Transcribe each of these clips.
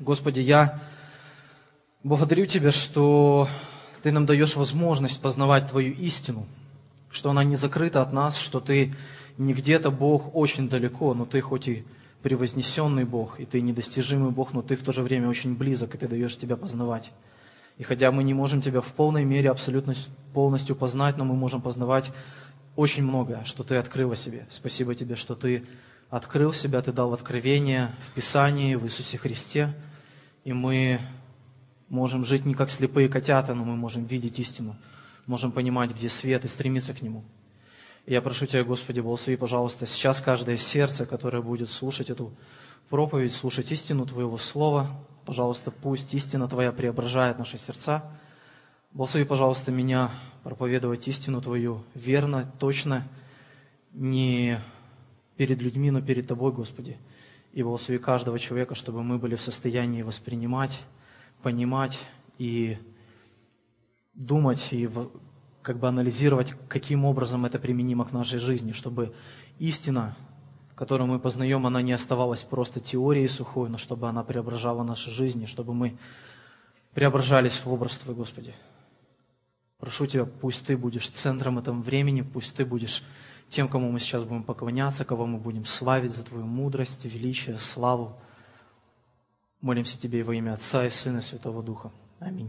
Господи, я благодарю Тебя, что Ты нам даешь возможность познавать Твою истину, что она не закрыта от нас, что Ты не где-то Бог очень далеко, но Ты хоть и превознесенный Бог, и Ты недостижимый Бог, но Ты в то же время очень близок, и Ты даешь Тебя познавать. И хотя мы не можем Тебя в полной мере абсолютно полностью познать, но мы можем познавать очень многое, что Ты открыл о себе. Спасибо Тебе, что Ты открыл себя, Ты дал откровение в Писании, в Иисусе Христе. И мы можем жить не как слепые котята, но мы можем видеть истину, можем понимать, где свет, и стремиться к нему. И я прошу Тебя, Господи, благослови, пожалуйста, сейчас каждое сердце, которое будет слушать эту проповедь, слушать истину Твоего Слова. Пожалуйста, пусть истина Твоя преображает наши сердца. Благослови, пожалуйста, меня проповедовать истину Твою верно, точно, не перед людьми, но перед Тобой, Господи. И благослови каждого человека, чтобы мы были в состоянии воспринимать, понимать и думать, и анализировать, каким образом это применимо к нашей жизни, чтобы истина, которую мы познаем, она не оставалась просто теорией сухой, но чтобы она преображала наши жизни, чтобы мы преображались в образ Твой, Господи. Прошу Тебя, пусть Ты будешь центром этого времени, пусть Ты будешь тем, кому мы сейчас будем поклоняться, кого мы будем славить за Твою мудрость, величие, славу. Молимся Тебе и во имя Отца и Сына и Святого Духа. Аминь.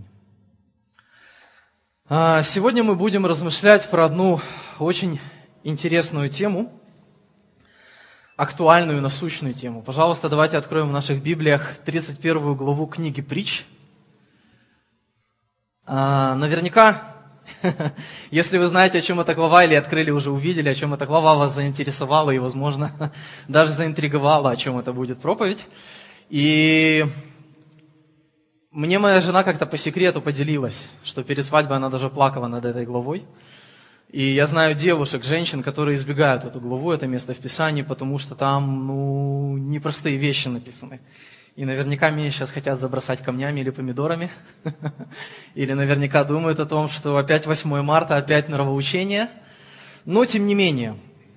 Сегодня мы будем размышлять про одну очень интересную тему, актуальную, насущную тему. Пожалуйста, давайте откроем в наших Библиях 31 главу книги Притч. Наверняка, если вы знаете, о чем эта глава, или открыли, уже увидели, о чем эта глава, вас заинтересовала и, возможно, даже заинтриговала, о чем это будет проповедь. И мне моя жена как-то по секрету поделилась, что перед свадьбой она даже плакала над этой главой. И я знаю девушек, женщин, которые избегают эту главу, это место в Писании, потому что там, непростые вещи написаны. И наверняка меня сейчас хотят забросать камнями или помидорами. Или наверняка думают о том, что опять 8 марта, опять нравоучение. Но, тем не менее,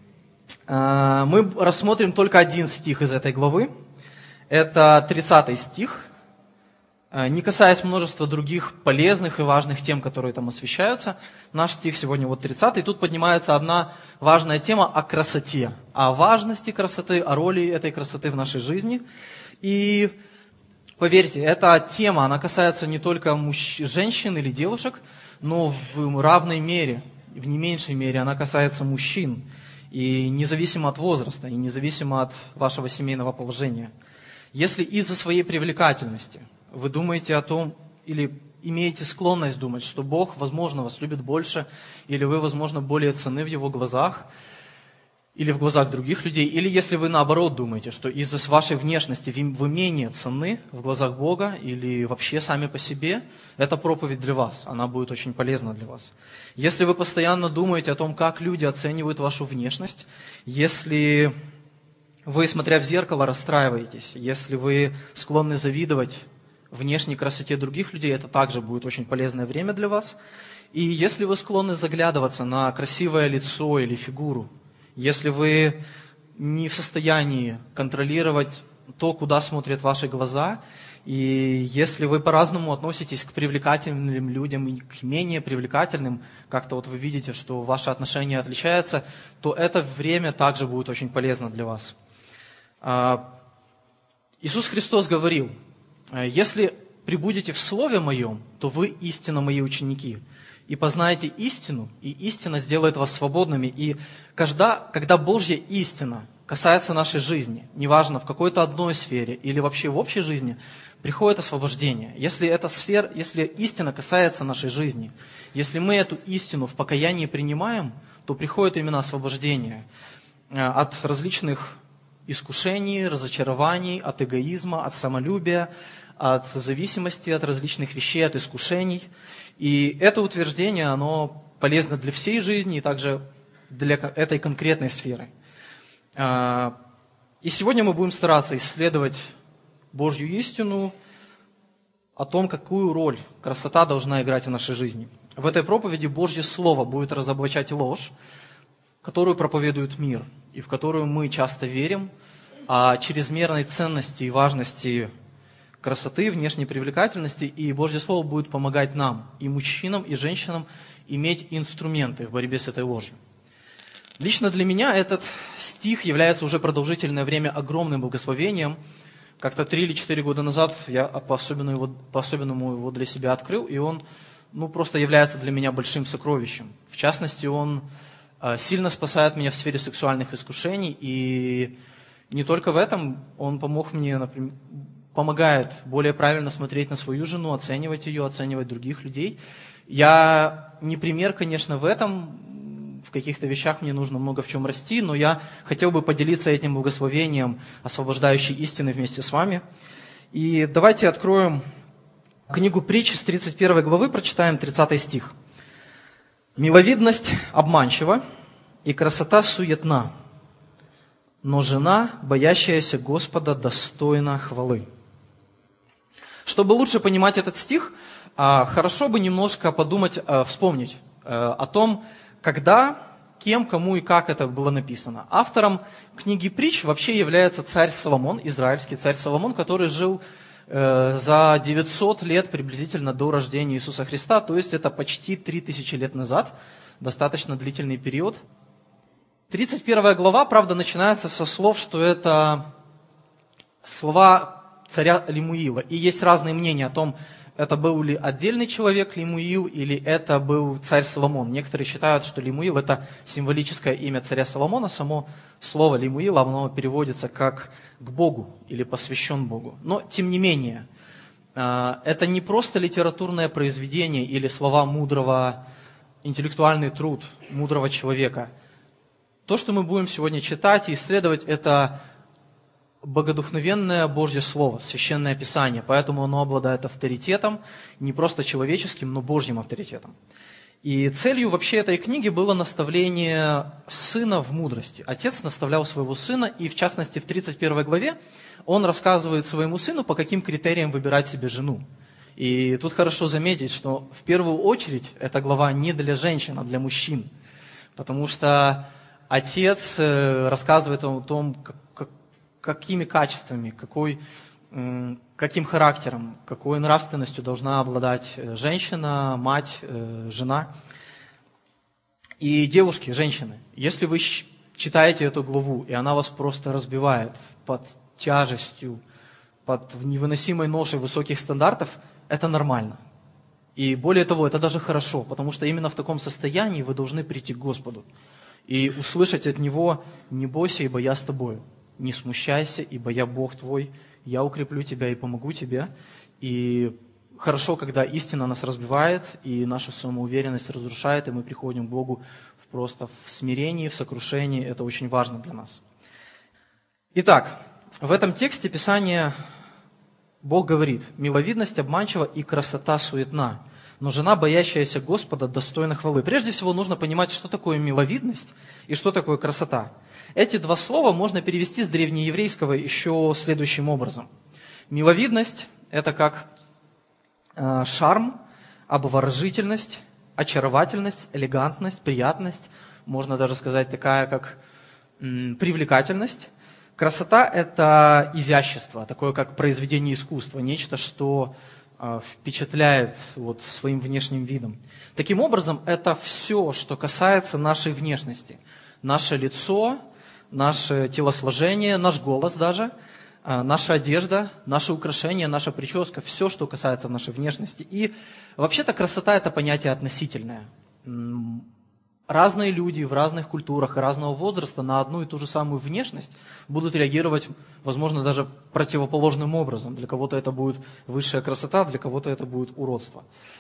мы рассмотрим только один стих из этой главы. Это 30 стих. Не касаясь множества других полезных и важных тем, которые там освещаются, наш стих сегодня 30. И тут поднимается одна важная тема о красоте. О важности красоты, о роли этой красоты в нашей жизни. И поверьте, эта тема, она касается не только женщин или девушек, но в равной мере, в не меньшей мере, она касается мужчин. И независимо от возраста, и независимо от вашего семейного положения. Если из-за своей привлекательности вы думаете о том, или имеете склонность думать, что Бог, возможно, вас любит больше, или вы, возможно, более ценны в Его глазах, или в глазах других людей, или если вы наоборот думаете, что из-за вашей внешности вы менее ценны в глазах Бога, или вообще сами по себе, эта проповедь для вас, она будет очень полезна для вас. Если вы постоянно думаете о том, как люди оценивают вашу внешность, если вы, смотря в зеркало, расстраиваетесь, если вы склонны завидовать внешней красоте других людей, это также будет очень полезное время для вас. И если вы склонны заглядываться на красивое лицо или фигуру, если вы не в состоянии контролировать то, куда смотрят ваши глаза, и если вы по-разному относитесь к привлекательным людям и к менее привлекательным, как-то вы видите, что ваши отношения отличаются, то это время также будет очень полезно для вас. Иисус Христос говорил: «Если пребудете в Слове Моем, то вы истинно Мои ученики, и познаете истину, и истина сделает вас свободными». И когда Божья истина касается нашей жизни, неважно в какой-то одной сфере или вообще в общей жизни, приходит освобождение. Если истина касается нашей жизни, если мы эту истину в покаянии принимаем, то приходит именно освобождение от различных искушений, разочарований, от эгоизма, от самолюбия, от зависимости от различных вещей, от искушений. И это утверждение, оно полезно для всей жизни и также для этой конкретной сферы. И сегодня мы будем стараться исследовать Божью истину о том, какую роль красота должна играть в нашей жизни. В этой проповеди Божье Слово будет разоблачать ложь, которую проповедует мир, и в которую мы часто верим, о чрезмерной ценности и важности красоты, внешней привлекательности, и Божье Слово будет помогать нам, и мужчинам, и женщинам, иметь инструменты в борьбе с этой ложью. Лично для меня этот стих является уже продолжительное время огромным благословением. Как-то 3 или 4 года назад я по-особенному его для себя открыл, и он просто является для меня большим сокровищем. В частности, он сильно спасает меня в сфере сексуальных искушений, и не только в этом, он помог мне, например, помогает более правильно смотреть на свою жену, оценивать ее, оценивать других людей. Я не пример, конечно, в этом, в каких-то вещах мне нужно много в чем расти, но я хотел бы поделиться этим благословением, освобождающей истины вместе с вами. И давайте откроем книгу Притч с 31 главы, прочитаем 30 стих. «Миловидность обманчива, и красота суетна, но жена, боящаяся Господа, достойна хвалы». Чтобы лучше понимать этот стих, хорошо бы немножко подумать, вспомнить о том, когда, кем, кому и как это было написано. Автором книги Притч вообще является царь Соломон, израильский царь Соломон, который жил за 900 лет приблизительно до рождения Иисуса Христа, то есть это почти 3000 лет назад, достаточно длительный период. 31 глава, правда, начинается со слов, что это слова царя Лемуила. И есть разные мнения о том, это был ли отдельный человек Лемуил, или это был царь Соломон. Некоторые считают, что Лемуил – это символическое имя царя Соломона. Само слово Лемуил, оно переводится как «к Богу» или «посвящен Богу». Но, тем не менее, это не просто литературное произведение или слова мудрого, интеллектуальный труд мудрого человека. То, что мы будем сегодня читать и исследовать, это богодухновенное Божье Слово, Священное Писание, поэтому оно обладает авторитетом, не просто человеческим, но Божьим авторитетом. И целью вообще этой книги было наставление сына в мудрости. Отец наставлял своего сына, и в частности в 31 главе он рассказывает своему сыну, по каким критериям выбирать себе жену. И тут хорошо заметить, что в первую очередь эта глава не для женщин, а для мужчин, потому что отец рассказывает о том, какими качествами, каким характером, какой нравственностью должна обладать женщина, мать, жена. И девушки, женщины, если вы читаете эту главу, и она вас просто разбивает под тяжестью, под невыносимой ношей высоких стандартов, это нормально. И более того, это даже хорошо, потому что именно в таком состоянии вы должны прийти к Господу и услышать от Него: «Не бойся, ибо я с тобою». «Не смущайся, ибо я Бог твой, я укреплю тебя и помогу тебе». И хорошо, когда истина нас разбивает, и нашу самоуверенность разрушает, и мы приходим к Богу просто в смирении, в сокрушении. Это очень важно для нас. Итак, в этом тексте Писания Бог говорит: «Миловидность обманчива, и красота суетна, но жена, боящаяся Господа, достойна хвалы». Прежде всего нужно понимать, что такое миловидность и что такое красота. Эти два слова можно перевести с древнееврейского еще следующим образом. Миловидность – это как шарм, обворожительность, очаровательность, элегантность, приятность. Можно даже сказать такая, как привлекательность. Красота – это изящество, такое как произведение искусства, нечто, что впечатляет своим внешним видом. Таким образом, это все, что касается нашей внешности. Наше лицо, наше телосложение, наш голос даже, наша одежда, наши украшения, наша прическа, все, что касается нашей внешности. И вообще-то красота – это понятие относительное. Разные люди в разных культурах и разного возраста на одну и ту же самую внешность будут реагировать, возможно, даже противоположным образом. Для кого-то это будет высшая красота, для кого-то это будет уродство.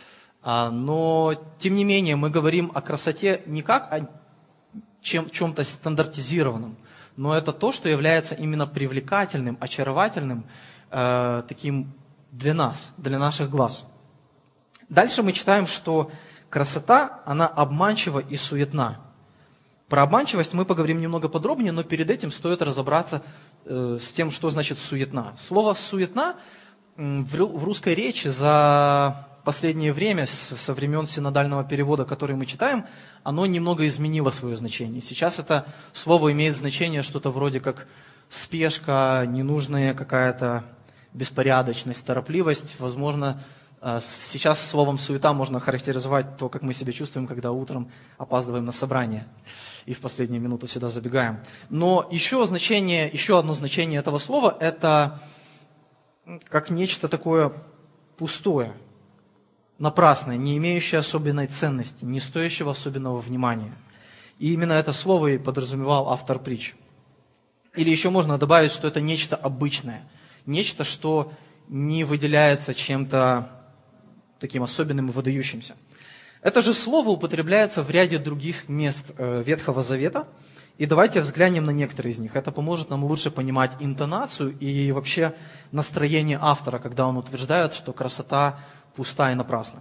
Но, тем не менее, мы говорим о красоте не как о чем-то стандартизированном, но это то, что является именно привлекательным, очаровательным, таким для нас, для наших глаз. Дальше мы читаем, что красота, она обманчива и суетна. Про обманчивость мы поговорим немного подробнее, но перед этим стоит разобраться с тем, что значит суетна. Слово «суетна» в русской речи за последнее время, со времен синодального перевода, который мы читаем, оно немного изменило свое значение. Сейчас это слово имеет значение что-то вроде как спешка, ненужная какая-то беспорядочность, торопливость. Возможно, сейчас словом «суета» можно характеризовать то, как мы себя чувствуем, когда утром опаздываем на собрание и в последнюю минуту сюда забегаем. Но еще одно значение этого слова – это как нечто такое пустое, напрасное, не имеющее особенной ценности, не стоящего особенного внимания. И именно это слово и подразумевал автор притч. Или еще можно добавить, что это нечто обычное, нечто, что не выделяется чем-то таким особенным и выдающимся. Это же слово употребляется в ряде других мест Ветхого Завета. И давайте взглянем на некоторые из них. Это поможет нам лучше понимать интонацию и вообще настроение автора, когда он утверждает, что красота пуста и напрасна.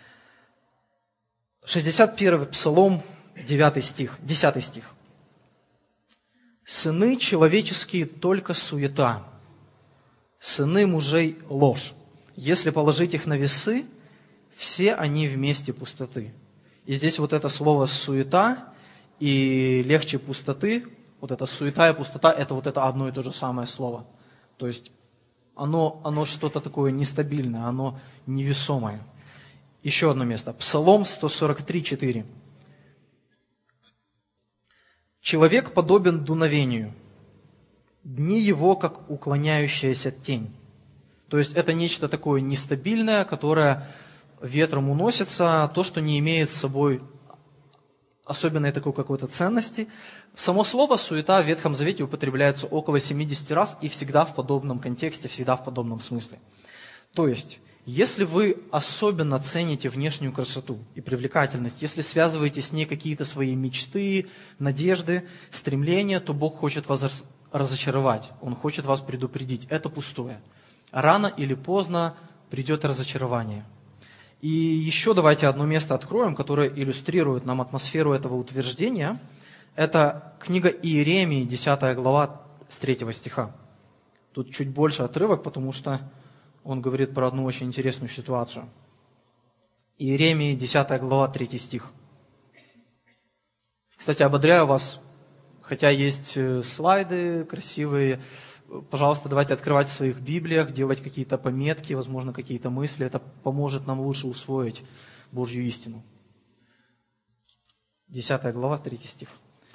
61-й Псалом, 10 стих. «Сыны человеческие только суета, сыны мужей ложь. Если положить их на весы, все они вместе пустоты». И здесь вот это слово «суета» и «легче пустоты», вот это «суета» и «пустота» – это вот это одно и то же самое слово. То есть оно что-то такое нестабильное, оно невесомое. Еще одно место. Псалом 143, 4. «Человек подобен дуновению, дни его, как уклоняющаяся тень». То есть это нечто такое нестабильное, которое ветром уносится, то, что не имеет с собой особенной такой какой-то ценности. Само слово «суета» в Ветхом Завете употребляется около 70 раз и всегда в подобном контексте, всегда в подобном смысле. То есть, если вы особенно цените внешнюю красоту и привлекательность, если связываете с ней какие-то свои мечты, надежды, стремления, то Бог хочет вас разочаровать, Он хочет вас предупредить. Это пустое. Рано или поздно придет разочарование. И еще давайте одно место откроем, которое иллюстрирует нам атмосферу этого утверждения. Это книга Иеремии, 10 глава, с 3 стиха. Тут чуть больше отрывок, потому что он говорит про одну очень интересную ситуацию. Иеремии, 10 глава, 3 стих. Кстати, ободряю вас, хотя есть слайды красивые, пожалуйста, давайте открывать в своих Библиях, делать какие-то пометки, возможно, какие-то мысли. Это поможет нам лучше усвоить Божью истину. 10 глава, 3 стих.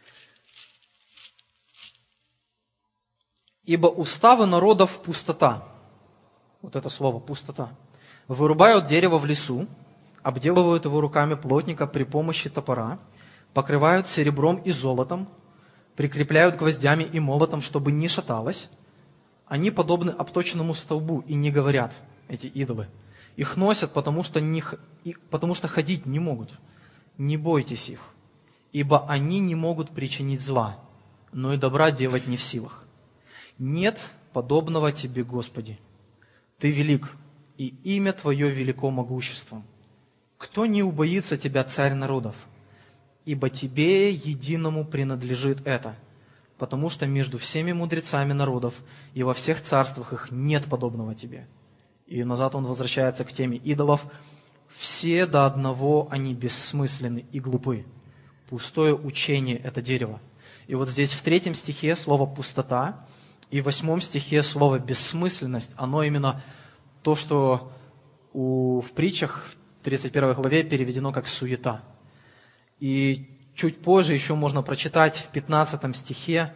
«Ибо уставы народов пустота». Вот это слово «пустота». «Вырубают дерево в лесу, обделывают его руками плотника при помощи топора, покрывают серебром и золотом, прикрепляют гвоздями и молотом, чтобы не шаталось. Они подобны обточенному столбу и не говорят, эти идолы. Их носят, потому что ходить не могут. Не бойтесь их, ибо они не могут причинить зла, но и добра делать не в силах. Нет подобного Тебе, Господи. Ты велик, и имя Твое велико могуществом. Кто не убоится Тебя, Царь народов? Ибо Тебе единому принадлежит это, потому что между всеми мудрецами народов и во всех царствах их нет подобного Тебе». И назад он возвращается к теме идолов. «Все до одного они бессмысленны и глупы. Пустое учение – это дерево». И вот здесь в 3 стихе слово «пустота», и в 8 стихе слово «бессмысленность», оно именно то, что в притчах в 31 главе переведено как «суета». И чуть позже еще можно прочитать в 15 стихе,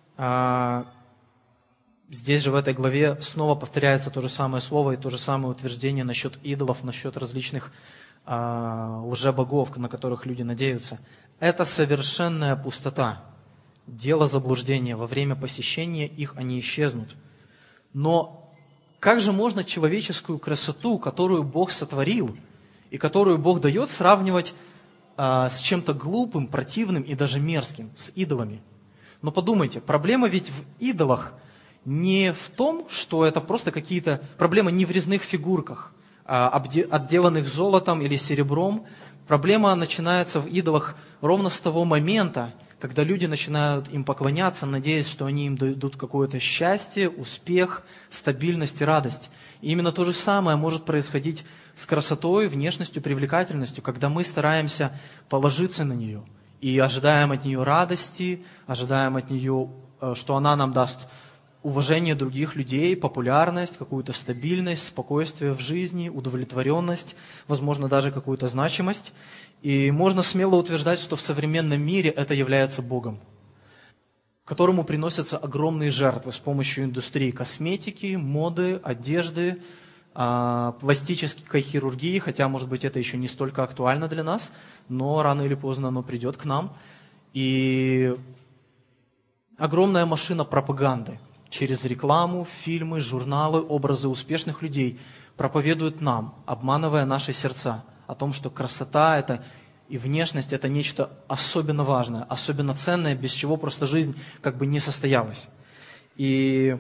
здесь же в этой главе снова повторяется то же самое слово и то же самое утверждение насчет идолов, насчет различных лжебогов, на которых люди надеются. Это совершенная пустота, дело заблуждения. Во время посещения их они исчезнут. Но как же можно человеческую красоту, которую Бог сотворил и которую Бог дает, сравнивать с чем-то глупым, противным и даже мерзким, с идолами? Но подумайте, проблема ведь в идолах не в том, что это просто какие-то... Проблема не в резных фигурках, отделанных золотом или серебром. Проблема начинается в идолах ровно с того момента, когда люди начинают им поклоняться, надеясь, что они им дадут какое-то счастье, успех, стабильность и радость. И именно то же самое может происходить с красотой, внешностью, привлекательностью, когда мы стараемся положиться на нее и ожидаем от нее радости, ожидаем от нее, что она нам даст уважение других людей, популярность, какую-то стабильность, спокойствие в жизни, удовлетворенность, возможно, даже какую-то значимость. И можно смело утверждать, что в современном мире это является Богом, которому приносятся огромные жертвы с помощью индустрии косметики, моды, одежды, пластической хирургии, хотя, может быть, это еще не столько актуально для нас, но рано или поздно оно придет к нам. И огромная машина пропаганды через рекламу, фильмы, журналы, образы успешных людей проповедуют нам, обманывая наши сердца, о том, что красота и внешность – это нечто особенно важное, особенно ценное, без чего просто жизнь как бы не состоялась. И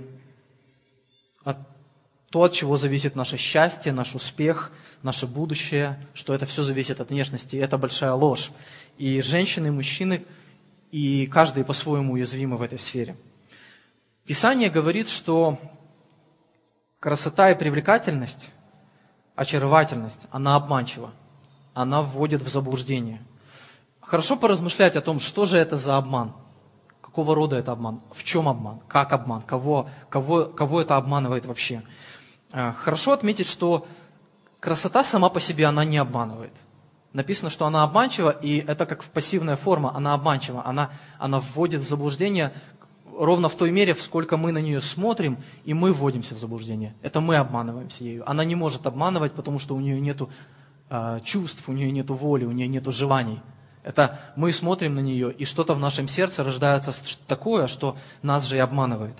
то, от чего зависит наше счастье, наш успех, наше будущее, что это все зависит от внешности, это большая ложь. И женщины, и мужчины, и каждый по-своему уязвимы в этой сфере. Писание говорит, что красота и привлекательность, очаровательность, она обманчива, она вводит в заблуждение. Хорошо поразмышлять о том, что же это за обман, какого рода это обман, в чем обман, как обман, кого это обманывает вообще. Хорошо отметить, что красота сама по себе, она не обманывает. Написано, что она обманчива, и это как пассивная форма, она обманчива, она вводит в заблуждение ровно в той мере, сколько мы на нее смотрим, и мы вводимся в заблуждение. Это мы обманываемся ею. Она не может обманывать, потому что у нее нет чувств, у нее нет воли, у нее нет желаний. Это мы смотрим на нее, и что-то в нашем сердце рождается такое, что нас же и обманывает.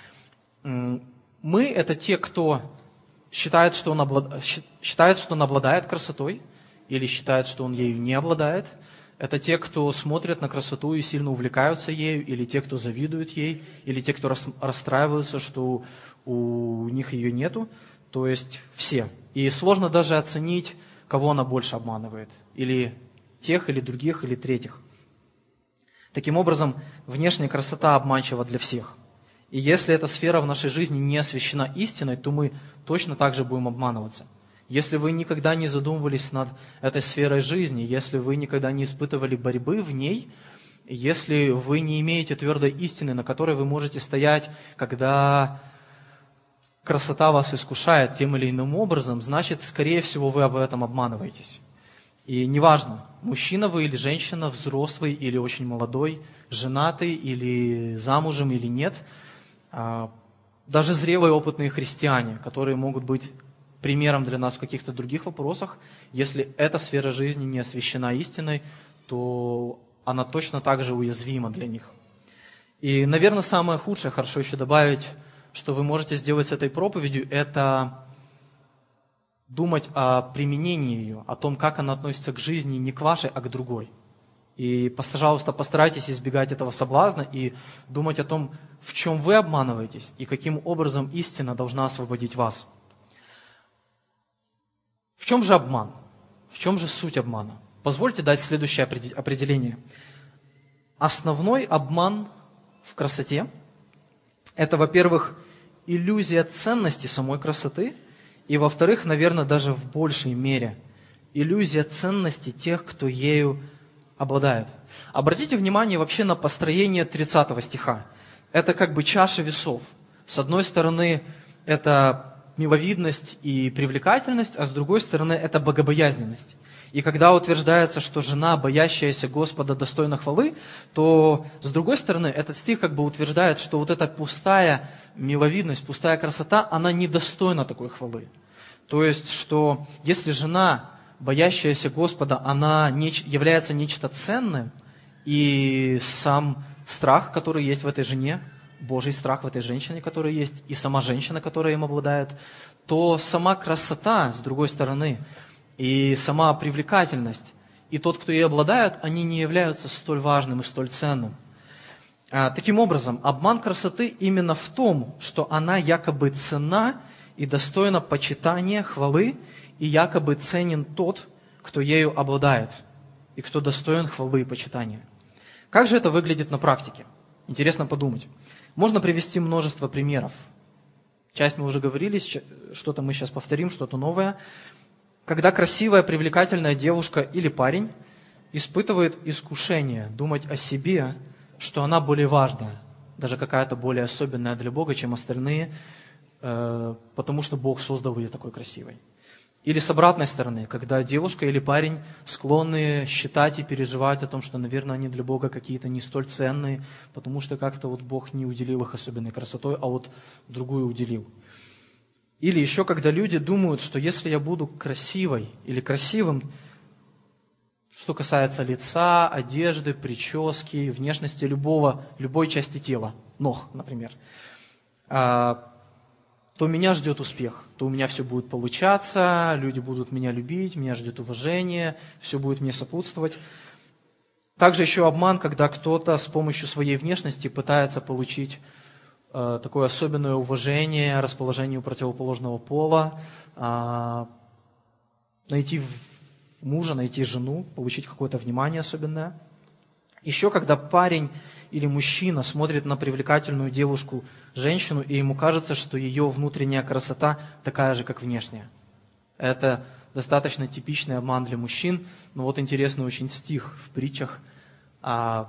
Мы – это те, кто считает, что он обладает красотой, или считает, что он ею не обладает. Это те, кто смотрят на красоту и сильно увлекаются ею, или те, кто завидуют ей, или те, кто расстраиваются, что у них ее нету. То есть все. И сложно даже оценить, кого она больше обманывает. Или тех, или других, или третьих. Таким образом, внешняя красота обманчива для всех. И если эта сфера в нашей жизни не освящена истиной, то мы точно так же будем обманываться. Если вы никогда не задумывались над этой сферой жизни, если вы никогда не испытывали борьбы в ней, если вы не имеете твердой истины, на которой вы можете стоять, когда красота вас искушает тем или иным образом, значит, скорее всего, вы об этом обманываетесь. И неважно, мужчина вы или женщина, взрослый или очень молодой, женатый или замужем или нет, даже зрелые опытные христиане, которые могут быть примером для нас в каких-то других вопросах, если эта сфера жизни не освящена истиной, то она точно так же уязвима для них. И, наверное, самое худшее, хорошо еще добавить, что вы можете сделать с этой проповедью, это думать о применении ее, о том, как она относится к жизни не к вашей, а к другой. И, пожалуйста, постарайтесь избегать этого соблазна и думать о том, в чем вы обманываетесь и каким образом истина должна освободить вас. В чем же обман? В чем же суть обмана? Позвольте дать следующее определение. Основной обман в красоте – это, во-первых, иллюзия ценности самой красоты, и, во-вторых, наверное, даже в большей мере, иллюзия ценности тех, кто ею обладает. Обратите внимание вообще на построение 30 стиха. Это как бы чаша весов. С одной стороны, это миловидность и привлекательность, а с другой стороны, это богобоязненность. И когда утверждается, что жена, боящаяся Господа, достойна хвалы, то с другой стороны, этот стих как бы утверждает, что вот эта пустая миловидность, пустая красота, она недостойна такой хвалы. То есть, что если жена, боящаяся Господа, она является нечто ценным, и сам страх, который есть в этой жене, Божий страх в этой женщине, которая есть, и сама женщина, которая им обладает, то сама красота, с другой стороны, и сама привлекательность, и тот, кто ей обладает, они не являются столь важным и столь ценным. Таким образом, обман красоты именно в том, что она якобы ценна и достойна почитания, хвалы, и якобы ценен тот, кто ею обладает, и кто достоин хвалы и почитания. Как же это выглядит на практике? Интересно подумать. Можно привести множество примеров. Часть мы уже говорили, что-то мы сейчас повторим, что-то новое. Когда красивая, привлекательная девушка или парень испытывает искушение думать о себе, что она более важная, даже какая-то более особенная для Бога, чем остальные, потому что Бог создал ее такой красивой. Или с обратной стороны, когда девушка или парень склонны считать и переживать о том, что, наверное, они для Бога какие-то не столь ценные, потому что как-то вот Бог не уделил их особенной красотой, а вот другую уделил. Или еще, когда люди думают, что если я буду красивой или красивым, что касается лица, одежды, прически, внешности любой части тела, ног, например, то меня ждет успех, то у меня все будет получаться, люди будут меня любить, меня ждет уважение, все будет мне сопутствовать. Также еще обман, когда кто-то с помощью своей внешности пытается получить такое особенное уважение, расположение у противоположного пола, найти мужа, найти жену, получить какое-то внимание особенное. Еще когда парень или мужчина смотрит на привлекательную девушку, женщину, и ему кажется, что ее внутренняя красота такая же, как внешняя. Это достаточно типичный обман для мужчин, но вот интересный очень стих в притчах. Да?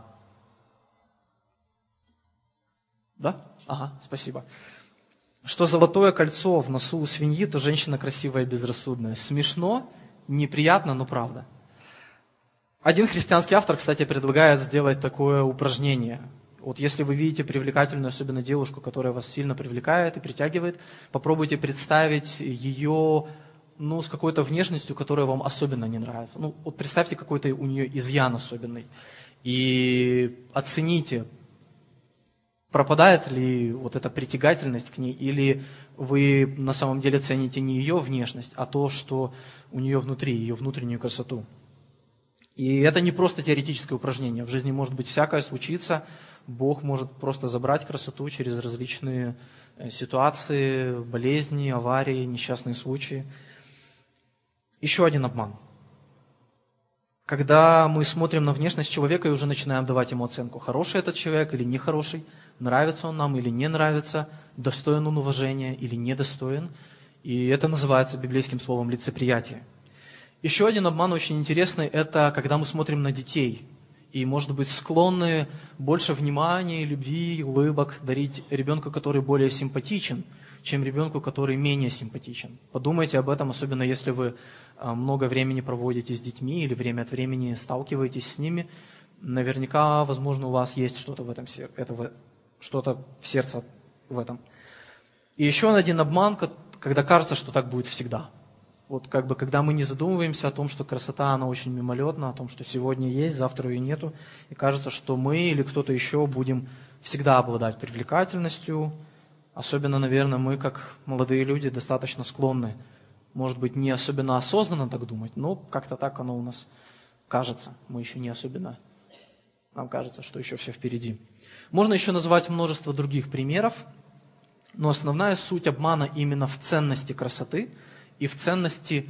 Ага, спасибо. Что золотое кольцо в носу у свиньи, то женщина красивая и безрассудная. Смешно, неприятно, но правда. Один христианский автор, кстати, предлагает сделать такое упражнение. Вот если вы видите привлекательную, особенно девушку, которая вас сильно привлекает и притягивает, попробуйте представить ее с какой-то внешностью, которая вам особенно не нравится. Вот представьте какой-то у нее изъян особенный. И оцените, пропадает ли вот эта притягательность к ней, или вы на самом деле цените не ее внешность, а то, что у нее внутри, ее внутреннюю красоту. И это не просто теоретическое упражнение. В жизни может быть всякое случиться. Бог может просто забрать красоту через различные ситуации, болезни, аварии, несчастные случаи. Еще один обман. Когда мы смотрим на внешность человека и уже начинаем давать ему оценку, хороший этот человек или нехороший, нравится он нам или не нравится, достоин он уважения или недостоин. И это называется библейским словом лицеприятие. Еще один обман очень интересный, это когда мы смотрим на детей и, может быть, склонны больше внимания, любви, улыбок дарить ребенку, который более симпатичен, чем ребенку, который менее симпатичен. Подумайте об этом, особенно если вы много времени проводите с детьми или время от времени сталкиваетесь с ними. Наверняка, возможно, у вас есть что-то в этом, что-то в сердце в этом. И еще один обман, когда кажется, что так будет всегда. Вот когда мы не задумываемся о том, что красота, она очень мимолетна, о том, что сегодня есть, завтра ее нету, и кажется, что мы или кто-то еще будем всегда обладать привлекательностью. Особенно, наверное, мы, как молодые люди, достаточно склонны, может быть, не особенно осознанно так думать, но как-то так оно у нас кажется. Мы еще не особенно, нам кажется, что еще все впереди. Можно еще назвать множество других примеров, но основная суть обмана именно в ценности красоты и в ценности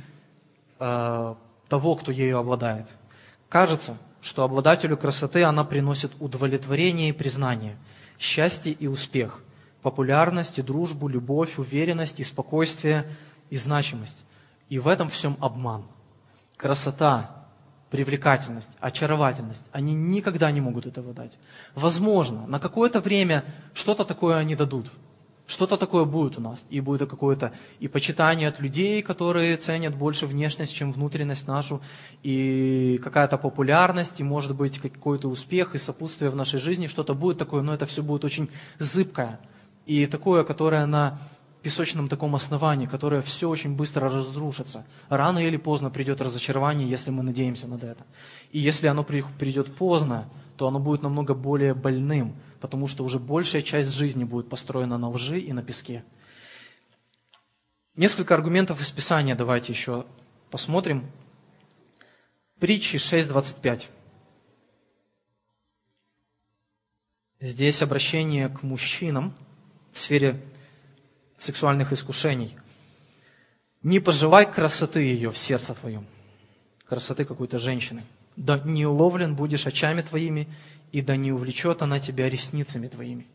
того, кто ею обладает. Кажется, что обладателю красоты она приносит удовлетворение и признание, счастье и успех, популярность и дружбу, любовь, уверенность и спокойствие и значимость. И в этом всем обман. Красота, привлекательность, очаровательность, они никогда не могут этого дать. Возможно, на какое-то время что-то такое они дадут. Что-то такое будет у нас, и будет какое-то и почитание от людей, которые ценят больше внешность, чем внутренность нашу, и какая-то популярность, и может быть какой-то успех, и сопутствие в нашей жизни, что-то будет такое, но это все будет очень зыбкое, и такое, которое на песочном таком основании, которое все очень быстро разрушится. Рано или поздно придет разочарование, если мы надеемся на это. И если оно придет поздно, то оно будет намного более больным, потому что уже большая часть жизни будет построена на лжи и на песке. Несколько аргументов из Писания давайте еще посмотрим. Притчи 6:25. Здесь обращение к мужчинам в сфере сексуальных искушений. «Не пожелай красоты ее в сердце твоем», красоты какой-то женщины. «Да не уловлен будешь очами твоими, и да не увлечет она тебя ресницами твоими».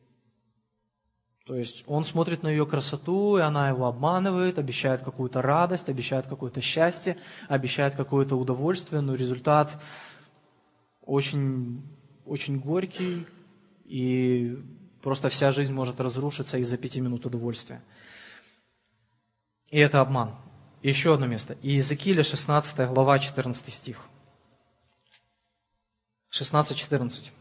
То есть он смотрит на ее красоту, и она его обманывает, обещает какую-то радость, обещает какое-то счастье, обещает какое-то удовольствие, но результат очень, очень горький и просто вся жизнь может разрушиться из-за 5 минут удовольствия. И это обман. И еще одно место. Иезекииля, 16 глава, 14 стих. 16-14.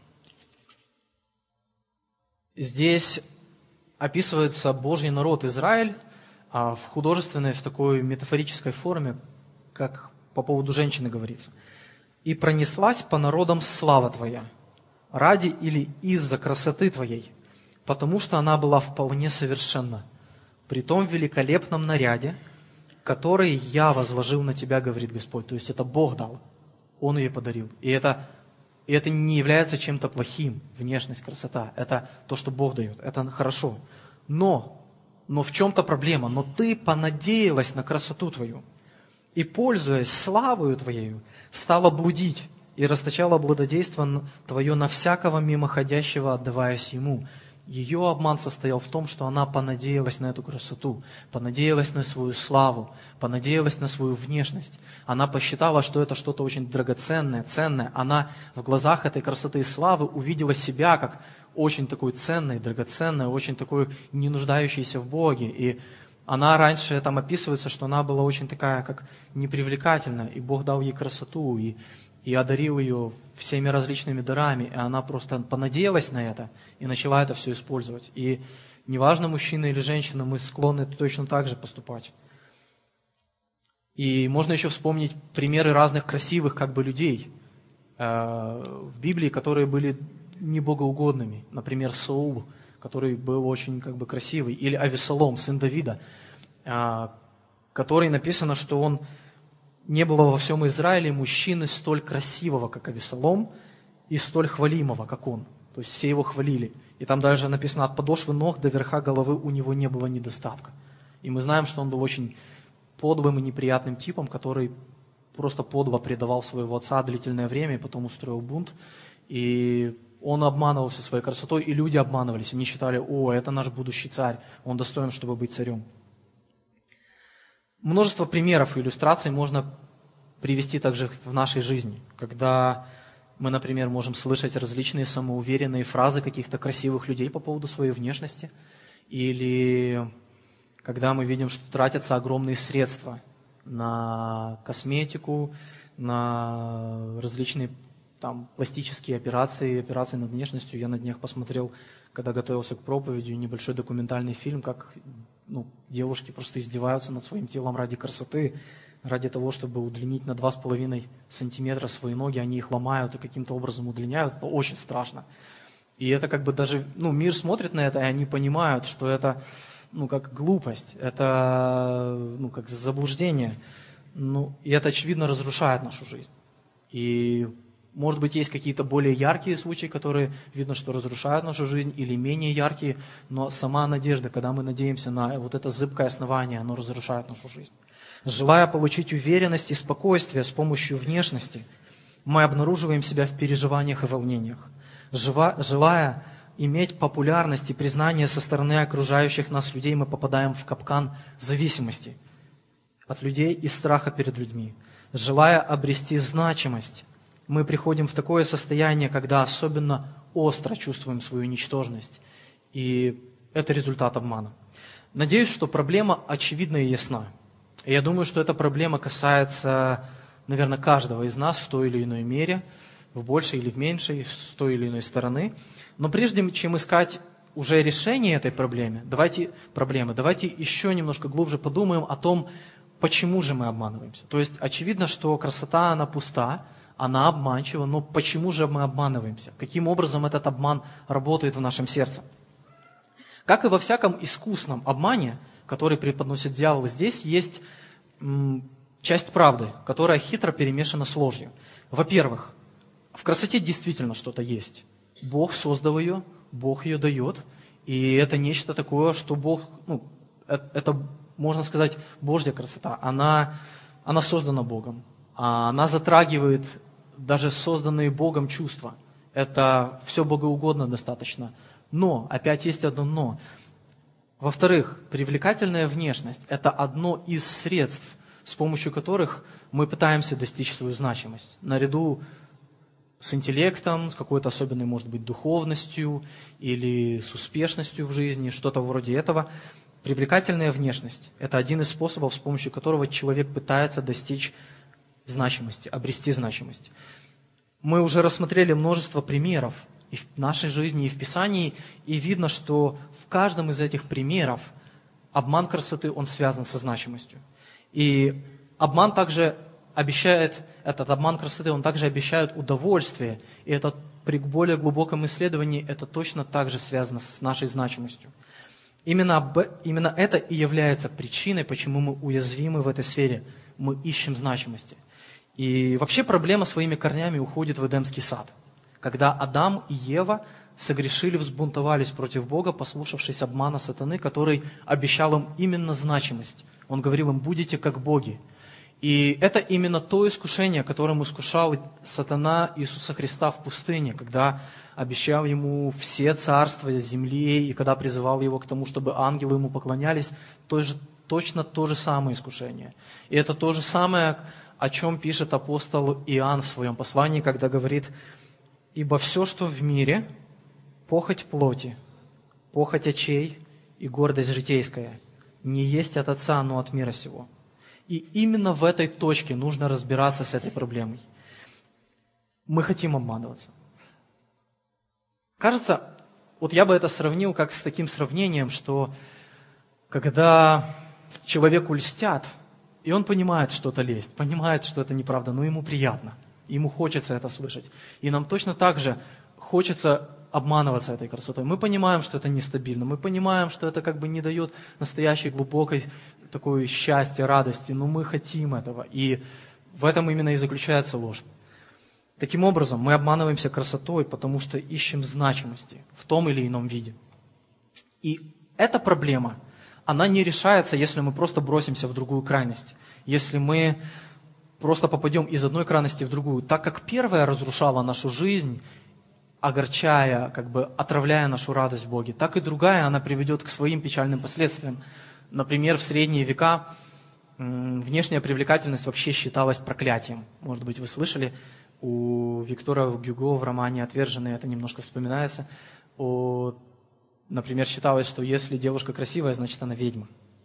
Здесь описывается Божий народ Израиль в художественной, в такой метафорической форме, как по поводу женщины говорится. «И пронеслась по народам слава Твоя, ради или из-за красоты Твоей, потому что она была вполне совершенна, при том великолепном наряде, который я возложил на Тебя, говорит Господь». То есть это Бог дал, Он ее подарил. И это не является чем-то плохим, внешность, красота. Это то, что Бог дает. Это хорошо. Но в чем-то проблема. Но ты понадеялась на красоту твою. И, пользуясь славою твоею, стала блудить и расточала блудодейство твое на всякого мимоходящего, отдаваясь ему. Ее обман состоял в том, что она понадеялась на эту красоту, понадеялась на свою славу, понадеялась на свою внешность. Она посчитала, что это что-то очень драгоценное, ценное. Она в глазах этой красоты и славы увидела себя как очень такой ценной, драгоценной, очень такой не нуждающейся в Боге. И она раньше, там описывается, что она была очень такая, как непривлекательная, и Бог дал ей красоту, и одарил ее всеми различными дарами, и она просто понадеялась на это и начала это все использовать. И неважно, мужчина или женщина, мы склонны точно так же поступать. И можно еще вспомнить примеры разных красивых как бы людей в Библии, которые были небогоугодными. Например, Саул, который был очень как бы красивый, или Авесолом, сын Давида, который написано, что он не было во всем Израиле мужчины столь красивого, как Авесолом, и столь хвалимого, как он. То есть все его хвалили. И там даже написано, от подошвы ног до верха головы у него не было недостатка. И мы знаем, что он был очень подлым и неприятным типом, который просто подло предавал своего отца длительное время, и потом устроил бунт. И он обманывался своей красотой, и люди обманывались. Они считали, это наш будущий царь, он достоин, чтобы быть царем. Множество примеров и иллюстраций можно привести также в нашей жизни, когда мы, например, можем слышать различные самоуверенные фразы каких-то красивых людей по поводу своей внешности, или когда мы видим, что тратятся огромные средства на косметику, на различные там пластические операции над внешностью. Я на днях посмотрел, когда готовился к проповеди, небольшой документальный фильм, как девушки просто издеваются над своим телом ради красоты, ради того, чтобы удлинить на 2,5 сантиметра свои ноги, они их ломают и каким-то образом удлиняют. Это очень страшно. И это как бы даже, мир смотрит на это, и они понимают, что это, как глупость, это, как заблуждение. И это, очевидно, разрушает нашу жизнь. И может быть, есть какие-то более яркие случаи, которые видно, что разрушают нашу жизнь, или менее яркие, но сама надежда, когда мы надеемся на вот это зыбкое основание, оно разрушает нашу жизнь. Желая получить уверенность и спокойствие с помощью внешности, мы обнаруживаем себя в переживаниях и волнениях. Желая иметь популярность и признание со стороны окружающих нас людей, мы попадаем в капкан зависимости от людей и страха перед людьми. Желая обрести значимость, мы приходим в такое состояние, когда особенно остро чувствуем свою ничтожность. И это результат обмана. Надеюсь, что проблема очевидна и ясна. И я думаю, что эта проблема касается, наверное, каждого из нас в той или иной мере, в большей или в меньшей, с той или иной стороны. Но прежде чем искать уже решение этой проблемы, давайте еще немножко глубже подумаем о том, почему же мы обманываемся. То есть очевидно, что красота, она пуста, она обманчива, но почему же мы обманываемся? Каким образом этот обман работает в нашем сердце? Как и во всяком искусном обмане, который преподносит дьявол, здесь есть часть правды, которая хитро перемешана с ложью. Во-первых, в красоте действительно что-то есть. Бог создал ее, Бог ее дает, и это нечто такое, что Бог, это, можно сказать, Божья красота. Она создана Богом, она затрагивает даже созданные Богом чувства. Это все богоугодно достаточно. Но, опять есть одно но. Во-вторых, привлекательная внешность – это одно из средств, с помощью которых мы пытаемся достичь свою значимость. Наряду с интеллектом, с какой-то особенной, может быть, духовностью или с успешностью в жизни, что-то вроде этого. Привлекательная внешность – это один из способов, с помощью которого человек пытается достичь значимости, обрести значимость. Мы уже рассмотрели множество примеров и в нашей жизни, и в Писании, и видно, что в каждом из этих примеров обман красоты, он связан со значимостью. И обман также обещает, этот обман красоты, он также обещает удовольствие, и это при более глубоком исследовании это точно так же связано с нашей значимостью. Именно это и является причиной, почему мы уязвимы в этой сфере. Мы ищем значимости. И вообще проблема своими корнями уходит в Эдемский сад, когда Адам и Ева согрешили, взбунтовались против Бога, послушавшись обмана сатаны, который обещал им именно значимость. Он говорил им: будете как боги. И это именно то искушение, которым искушал сатана Иисуса Христа в пустыне, когда обещал ему все царства земли, и когда призывал его к тому, чтобы ангелы ему поклонялись, точно то же самое искушение. И это то же самое, о чем пишет апостол Иоанн в своем послании, когда говорит: «Ибо все, что в мире, похоть плоти, похоть очей и гордость житейская, не есть от Отца, но от мира сего». И именно в этой точке нужно разбираться с этой проблемой. Мы хотим обманываться. Кажется, вот я бы это сравнил как с таким сравнением, что когда человеку льстят, и он понимает, что это лесть, понимает, что это неправда, но ему приятно, ему хочется это слышать. И нам точно так же хочется обманываться этой красотой. Мы понимаем, что это нестабильно, мы понимаем, что это как бы не дает настоящей глубокой такой счастья, радости, но мы хотим этого. И в этом именно и заключается ложь. Таким образом, мы обманываемся красотой, потому что ищем значимости в том или ином виде. И эта проблема, она не решается, если мы просто бросимся в другую крайность, если мы просто попадем из одной крайности в другую. Так как первая разрушала нашу жизнь, огорчая, отравляя нашу радость в Боге, так и другая, она приведет к своим печальным последствиям. Например, в средние века внешняя привлекательность вообще считалась проклятием. Может быть, вы слышали, у Виктора Гюго в романе «Отверженные» это немножко вспоминается. Например, считалось, что если девушка красивая, значит она ведьма.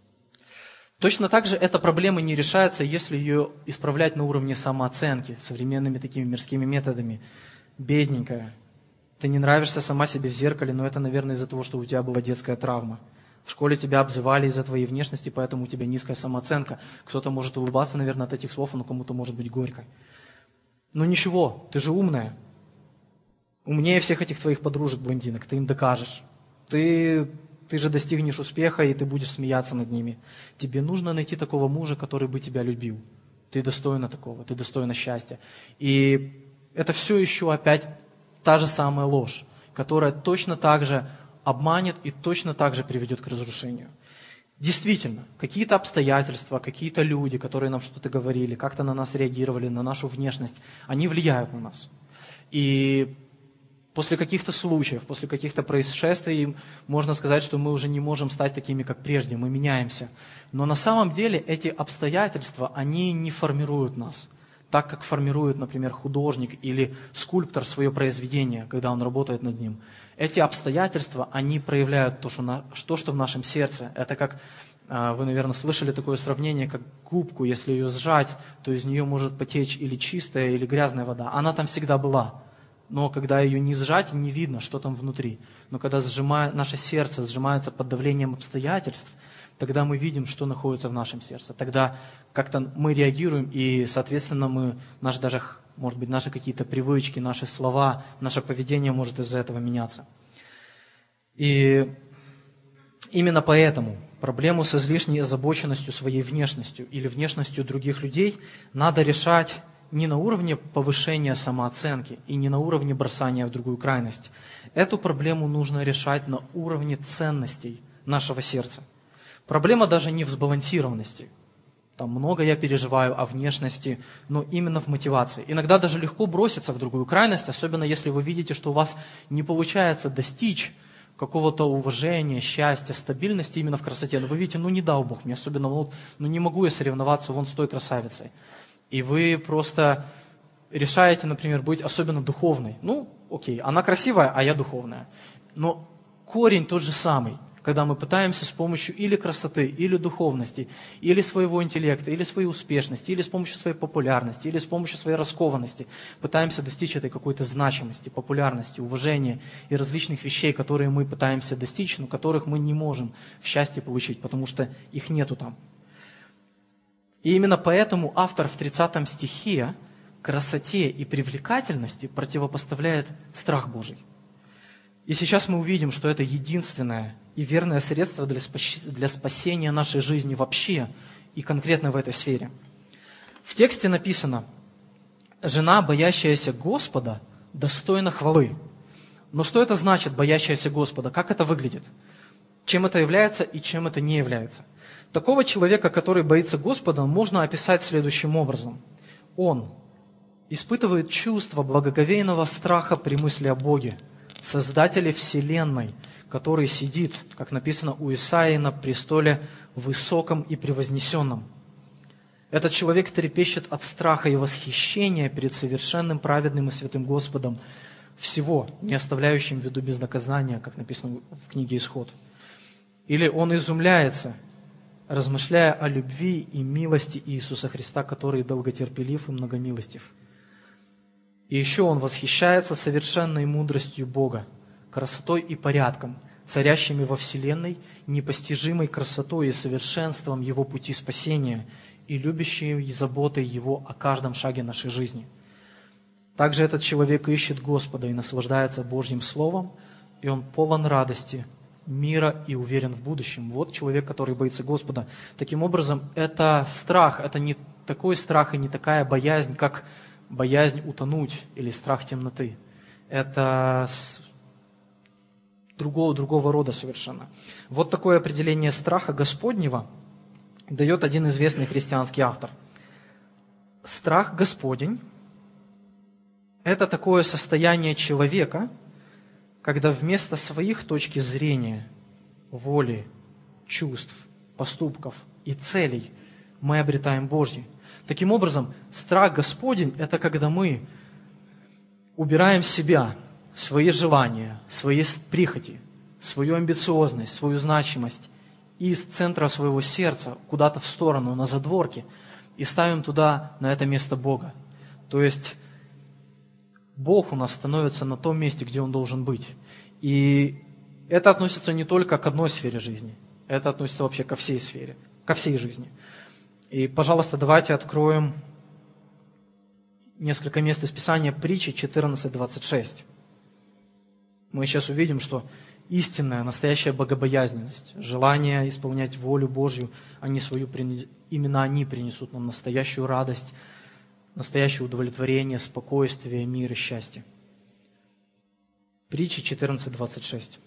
Точно так же эта проблема не решается, если ее исправлять на уровне самооценки, современными такими мирскими методами. Бедненькая, ты не нравишься сама себе в зеркале, но это, наверное, из-за того, что у тебя была детская травма. В школе тебя обзывали из-за твоей внешности, поэтому у тебя низкая самооценка. Кто-то может улыбаться, наверное, от этих слов, но кому-то может быть горько. Но ничего, ты же умная. Умнее всех этих твоих подружек-блондинок, ты им докажешь. Ты же достигнешь успеха, и ты будешь смеяться над ними. Тебе нужно найти такого мужа, который бы тебя любил. Ты достойна такого, ты достойна счастья. И это все еще опять та же самая ложь, которая точно так же обманет и точно так же приведет к разрушению. Действительно, какие-то обстоятельства, какие-то люди, которые нам что-то говорили, как-то на нас реагировали, на нашу внешность, они влияют на нас. И после каких-то случаев, после каких-то происшествий можно сказать, что мы уже не можем стать такими, как прежде, мы меняемся. Но на самом деле эти обстоятельства, они не формируют нас. Так как формирует, например, художник или скульптор свое произведение, когда он работает над ним. Эти обстоятельства, они проявляют то, что в нашем сердце. Это как, вы, наверное, слышали такое сравнение, как губку, если ее сжать, то из нее может потечь или чистая, или грязная вода. Она там всегда была. Но когда ее не сжать, не видно, что там внутри. Но когда наше сердце сжимается под давлением обстоятельств, тогда мы видим, что находится в нашем сердце. Тогда как-то мы реагируем, и, соответственно, может быть, наши какие-то привычки, наши слова, наше поведение может из-за этого меняться. И именно поэтому проблему с излишней озабоченностью своей внешностью или внешностью других людей надо решать не на уровне повышения самооценки и не на уровне бросания в другую крайность. Эту проблему нужно решать на уровне ценностей нашего сердца. Проблема даже не в сбалансированности. Там много я переживаю о внешности, но именно в мотивации. Иногда даже легко броситься в другую крайность, особенно если вы видите, что у вас не получается достичь какого-то уважения, счастья, стабильности именно в красоте. Но вы видите, не дал Бог мне, особенно не могу я соревноваться с той красавицей. И вы просто решаете, например, быть особенно духовной. Ну, окей, она красивая, а я духовная. Но корень тот же самый, когда мы пытаемся с помощью или красоты, или духовности, или своего интеллекта, или своей успешности, или с помощью своей популярности, или с помощью своей раскованности, пытаемся достичь этой какой-то значимости, популярности, уважения и различных вещей, которые мы пытаемся достичь, но которых мы не можем в счастье получить, потому что их нету там. И именно поэтому автор в 30 стихе красоте и привлекательности противопоставляет страх Божий. И сейчас мы увидим, что это единственное и верное средство для спасения нашей жизни вообще и конкретно в этой сфере. В тексте написано: «Жена, боящаяся Господа, достойна хвалы». Но что это значит, боящаяся Господа? Как это выглядит? Чем это является и чем это не является? Такого человека, который боится Господа, можно описать следующим образом. Он испытывает чувство благоговейного страха при мысли о Боге, Создателе Вселенной, который сидит, как написано у Исаии, на престоле высоком и превознесенном. Этот человек трепещет от страха и восхищения перед совершенным, праведным и святым Господом, всего не оставляющим в виду без наказания, как написано в книге Исход. Или он изумляется, размышляя о любви и милости Иисуса Христа, который долготерпелив и многомилостив. И еще он восхищается совершенной мудростью Бога, красотой и порядком, царящими во вселенной, непостижимой красотой и совершенством Его пути спасения и любящей заботой Его о каждом шаге нашей жизни. Также этот человек ищет Господа и наслаждается Божьим Словом, и он полон радости, мира и уверен в будущем. Вот человек, который боится Господа. Таким образом, это страх, это не такой страх и не такая боязнь, как боязнь утонуть или страх темноты. Это другого рода совершенно. Вот такое определение страха Господнего дает один известный христианский автор. Страх Господень – это такое состояние человека, когда вместо своих точки зрения, воли, чувств, поступков и целей мы обретаем Божьи. Таким образом, страх Господень – это когда мы убираем себя, свои желания, свои прихоти, свою амбициозность, свою значимость из центра своего сердца куда-то в сторону, на задворки, и ставим туда, на это место Бога. То есть Бог у нас становится на том месте, где Он должен быть. И это относится не только к одной сфере жизни, это относится вообще ко всей сфере, ко всей жизни. И, пожалуйста, давайте откроем несколько мест из Писания, Притчи 14:26. Мы сейчас увидим, что истинная, настоящая богобоязненность, желание исполнять волю Божью, именно они принесут нам настоящую радость, настоящее удовлетворение, спокойствие, мир и счастье. Притчи 14:26.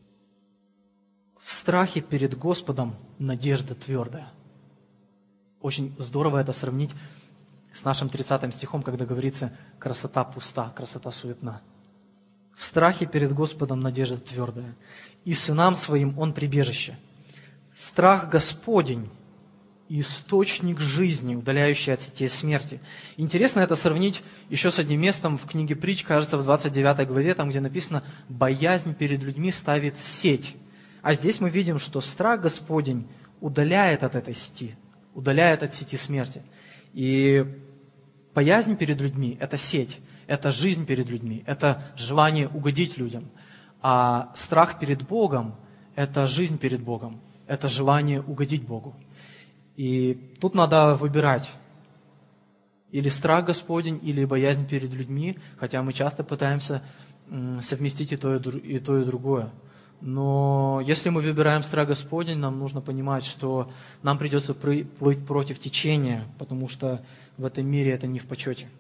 «В страхе перед Господом надежда твердая». Очень здорово это сравнить с нашим 30 стихом, когда говорится «красота пуста, красота суетна». В страхе перед Господом надежда твердая, и сынам своим Он прибежище. Страх Господень – источник жизни, удаляющий от сетей смерти. Интересно это сравнить еще с одним местом в книге Притч, кажется, в 29 главе, там, где написано «боязнь перед людьми ставит сеть». А здесь мы видим, что страх Господень удаляет от этой сети, удаляет от сети смерти. И боязнь перед людьми – это сеть, это жизнь перед людьми, это желание угодить людям. А страх перед Богом – это жизнь перед Богом, это желание угодить Богу. И тут надо выбирать или страх Господень, или боязнь перед людьми, хотя мы часто пытаемся совместить и то, и другое. Но если мы выбираем страх Господень, нам нужно понимать, что нам придется плыть против течения, потому что в этом мире это не в почете.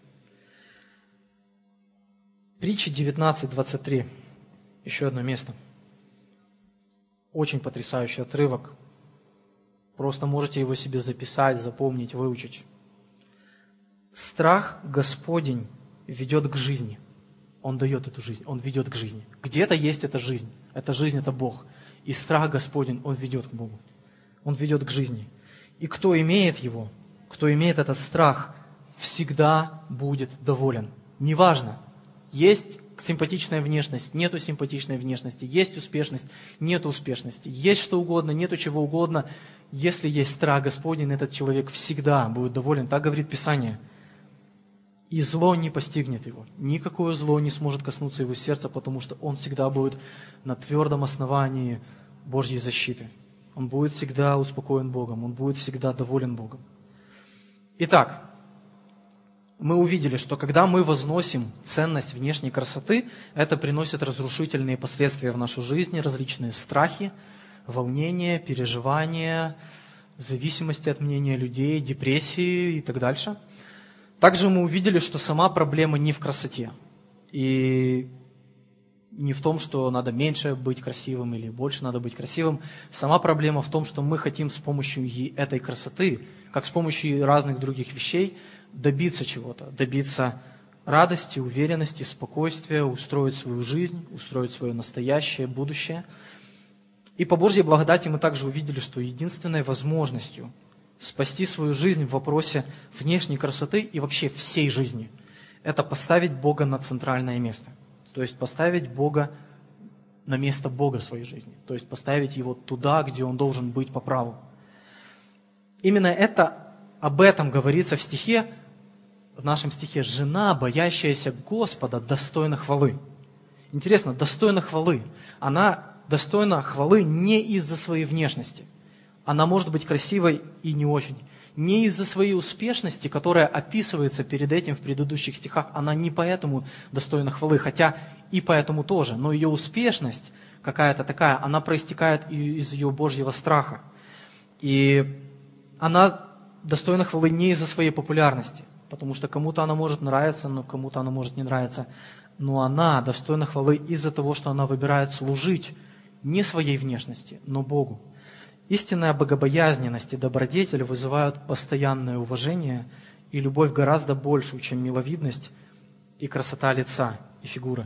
Притчи 19:23. Еще одно место. Очень потрясающий отрывок. Просто можете его себе записать, запомнить, выучить. Страх Господень ведет к жизни. Он дает эту жизнь, Он ведет к жизни. Где-то есть эта жизнь. Эта жизнь – это Бог. И страх Господень, Он ведет к Богу. Он ведет к жизни. И кто имеет его, кто имеет этот страх, всегда будет доволен. Неважно, есть симпатичная внешность, нету симпатичной внешности, есть успешность, нету успешности, есть что угодно, нету чего угодно. Если есть страх Господень, этот человек всегда будет доволен. Так говорит Писание. И зло не постигнет его. Никакое зло не сможет коснуться его сердца, потому что он всегда будет на твердом основании Божьей защиты. Он будет всегда успокоен Богом, он будет всегда доволен Богом. Итак, мы увидели, что когда мы возносим ценность внешней красоты, это приносит разрушительные последствия в нашу жизнь, различные страхи, волнения, переживания, зависимости от мнения людей, депрессии и так дальше. Также мы увидели, что сама проблема не в красоте. И не в том, что надо меньше быть красивым или больше надо быть красивым. Сама проблема в том, что мы хотим с помощью этой красоты, как с помощью разных других вещей, добиться чего-то. Добиться радости, уверенности, спокойствия, устроить свою жизнь, устроить свое настоящее, будущее. И по Божьей благодати мы также увидели, что единственной возможностью спасти свою жизнь в вопросе внешней красоты и вообще всей жизни – это поставить Бога на центральное место. То есть поставить Бога на место Бога в своей жизни. То есть поставить Его туда, где Он должен быть по праву. Именно об этом говорится в нашем стихе. «Жена, боящаяся Господа, достойна хвалы». Интересно, достойна хвалы. Она достойна хвалы не из-за своей внешности. Она может быть красивой и не очень. Не из-за своей успешности, которая описывается перед этим в предыдущих стихах, она не поэтому достойна хвалы, хотя и поэтому тоже. Но ее успешность какая-то такая, она проистекает из ее Божьего страха. И она достойна хвалы не из-за своей популярности, потому что кому-то она может нравиться, но кому-то она может не нравиться. Но она достойна хвалы из-за того, что она выбирает служить не своей внешности, но Богу. Истинная богобоязненность и добродетель вызывают постоянное уважение и любовь гораздо большую, чем миловидность и красота лица и фигуры.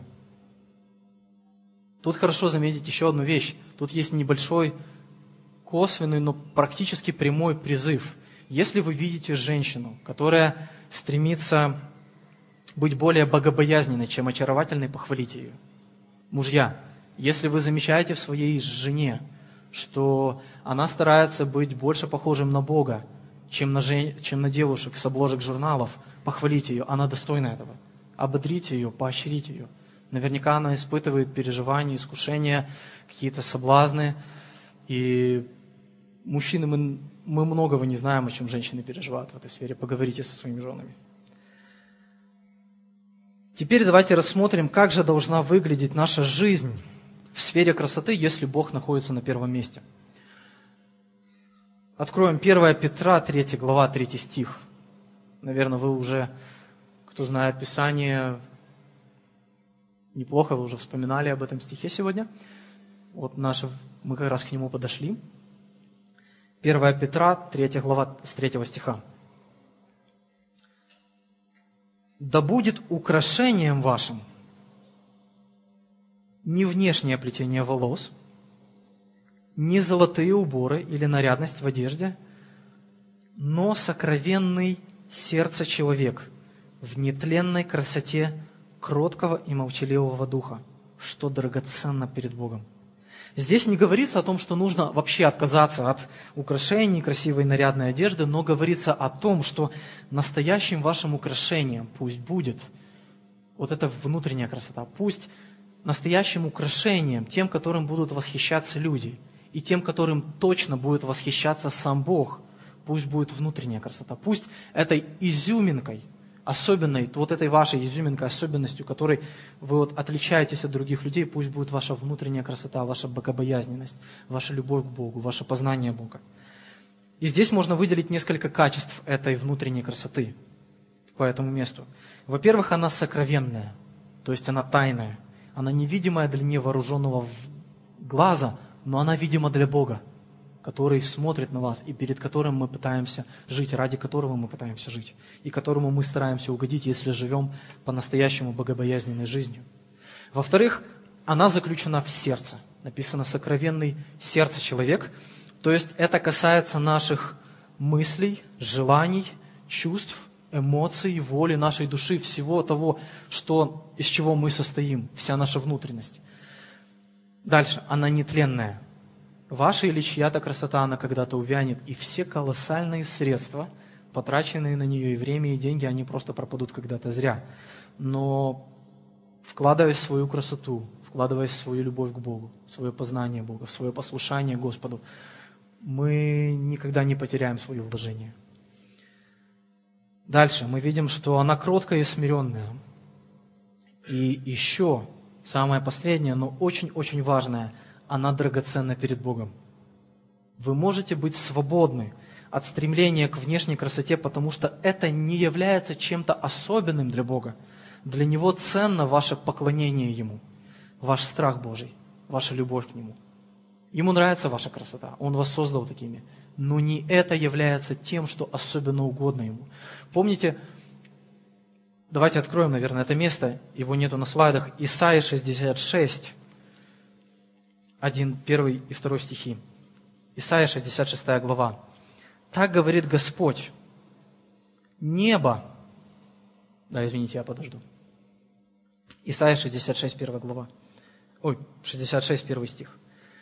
Тут хорошо заметить еще одну вещь. Тут есть небольшой косвенный, но практически прямой призыв. Если вы видите женщину, которая стремится быть более богобоязненной, чем очаровательной, похвалите ее. Мужья, если вы замечаете в своей жене, что она старается быть больше похожим на Бога, чем на девушек с обложек журналов, похвалите ее, она достойна этого. Ободрите ее, поощрите ее. Наверняка она испытывает переживания, искушения, какие-то соблазны. И мужчины, мы многого не знаем, о чем женщины переживают в этой сфере. Поговорите со своими женами. Теперь давайте рассмотрим, как же должна выглядеть наша жизнь в сфере красоты, если Бог находится на первом месте. Откроем 1 Петра, 3 глава, 3 стих. Наверное, вы уже, кто знает Писание, неплохо, вы уже вспоминали об этом стихе сегодня. Вот мы как раз к нему подошли. 1 Петра, 3 глава, с 3 стиха. «Да будет украшением вашим не внешнее плетение волос, не золотые уборы или нарядность в одежде, но сокровенный сердце человек в нетленной красоте кроткого и молчаливого духа, что драгоценно перед Богом». Здесь не говорится о том, что нужно вообще отказаться от украшений, красивой нарядной одежды, но говорится о том, что настоящим вашим украшением пусть будет вот эта внутренняя красота, пусть настоящим украшением, тем, которым будут восхищаться люди, и тем, которым точно будет восхищаться сам Бог, пусть будет внутренняя красота, пусть этой изюминкой, особенной, вот этой вашей изюминкой, особенностью, которой вы вот отличаетесь от других людей, пусть будет ваша внутренняя красота, ваша богобоязненность, ваша любовь к Богу, ваше познание Бога. И здесь можно выделить несколько качеств этой внутренней красоты по этому месту. Во-первых, она сокровенная, то есть она тайная, она невидимая для невооруженного глаза, но она видима для Бога, который смотрит на вас и перед которым мы пытаемся жить, ради которого мы пытаемся жить, и которому мы стараемся угодить, если живем по-настоящему богобоязненной жизнью. Во-вторых, она заключена в сердце. Написано «сокровенный сердце человек», то есть это касается наших мыслей, желаний, чувств, эмоций, воли нашей души, всего того, из чего мы состоим, вся наша внутренность. Дальше. Она нетленная. Ваша или чья-то красота, она когда-то увянет, и все колоссальные средства, потраченные на нее, и время, и деньги, они просто пропадут когда-то зря. Но вкладываясь в свою красоту, вкладываясь в свою любовь к Богу, в свое познание Бога, в свое послушание Господу, мы никогда не потеряем свое вложение. Дальше мы видим, что она кроткая и смиренная. И еще, самое последнее, но очень-очень важное, она драгоценна перед Богом. Вы можете быть свободны от стремления к внешней красоте, потому что это не является чем-то особенным для Бога. Для Него ценно ваше поклонение Ему, ваш страх Божий, ваша любовь к Нему. Ему нравится ваша красота, Он вас создал такими. Но не это является тем, что особенно угодно Ему. Помните, давайте откроем, наверное, это место, его нету на слайдах, Исайя 66, 1 и 2 стихи. Исайя 66 глава. «Так говорит Господь, небо...» Да, извините, я подожду. Исайя 66, 1 глава. 66, 1 стих.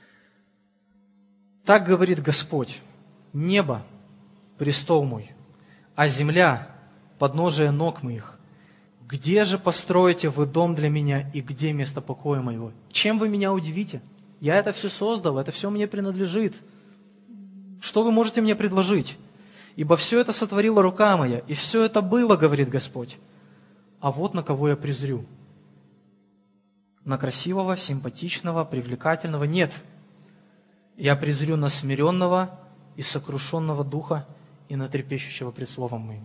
«Так говорит Господь, небо – престол мой, а земля – подножие ног моих. Где же построите вы дом для меня и где место покоя моего? Чем вы меня удивите? Я это все создал, это все мне принадлежит. Что вы можете мне предложить? Ибо все это сотворила рука моя, и все это было, говорит Господь. А вот на кого я презрю. На красивого, симпатичного, привлекательного? Нет. Я презрю на смиренного и сокрушенного духа и на трепещущего пред словом моим».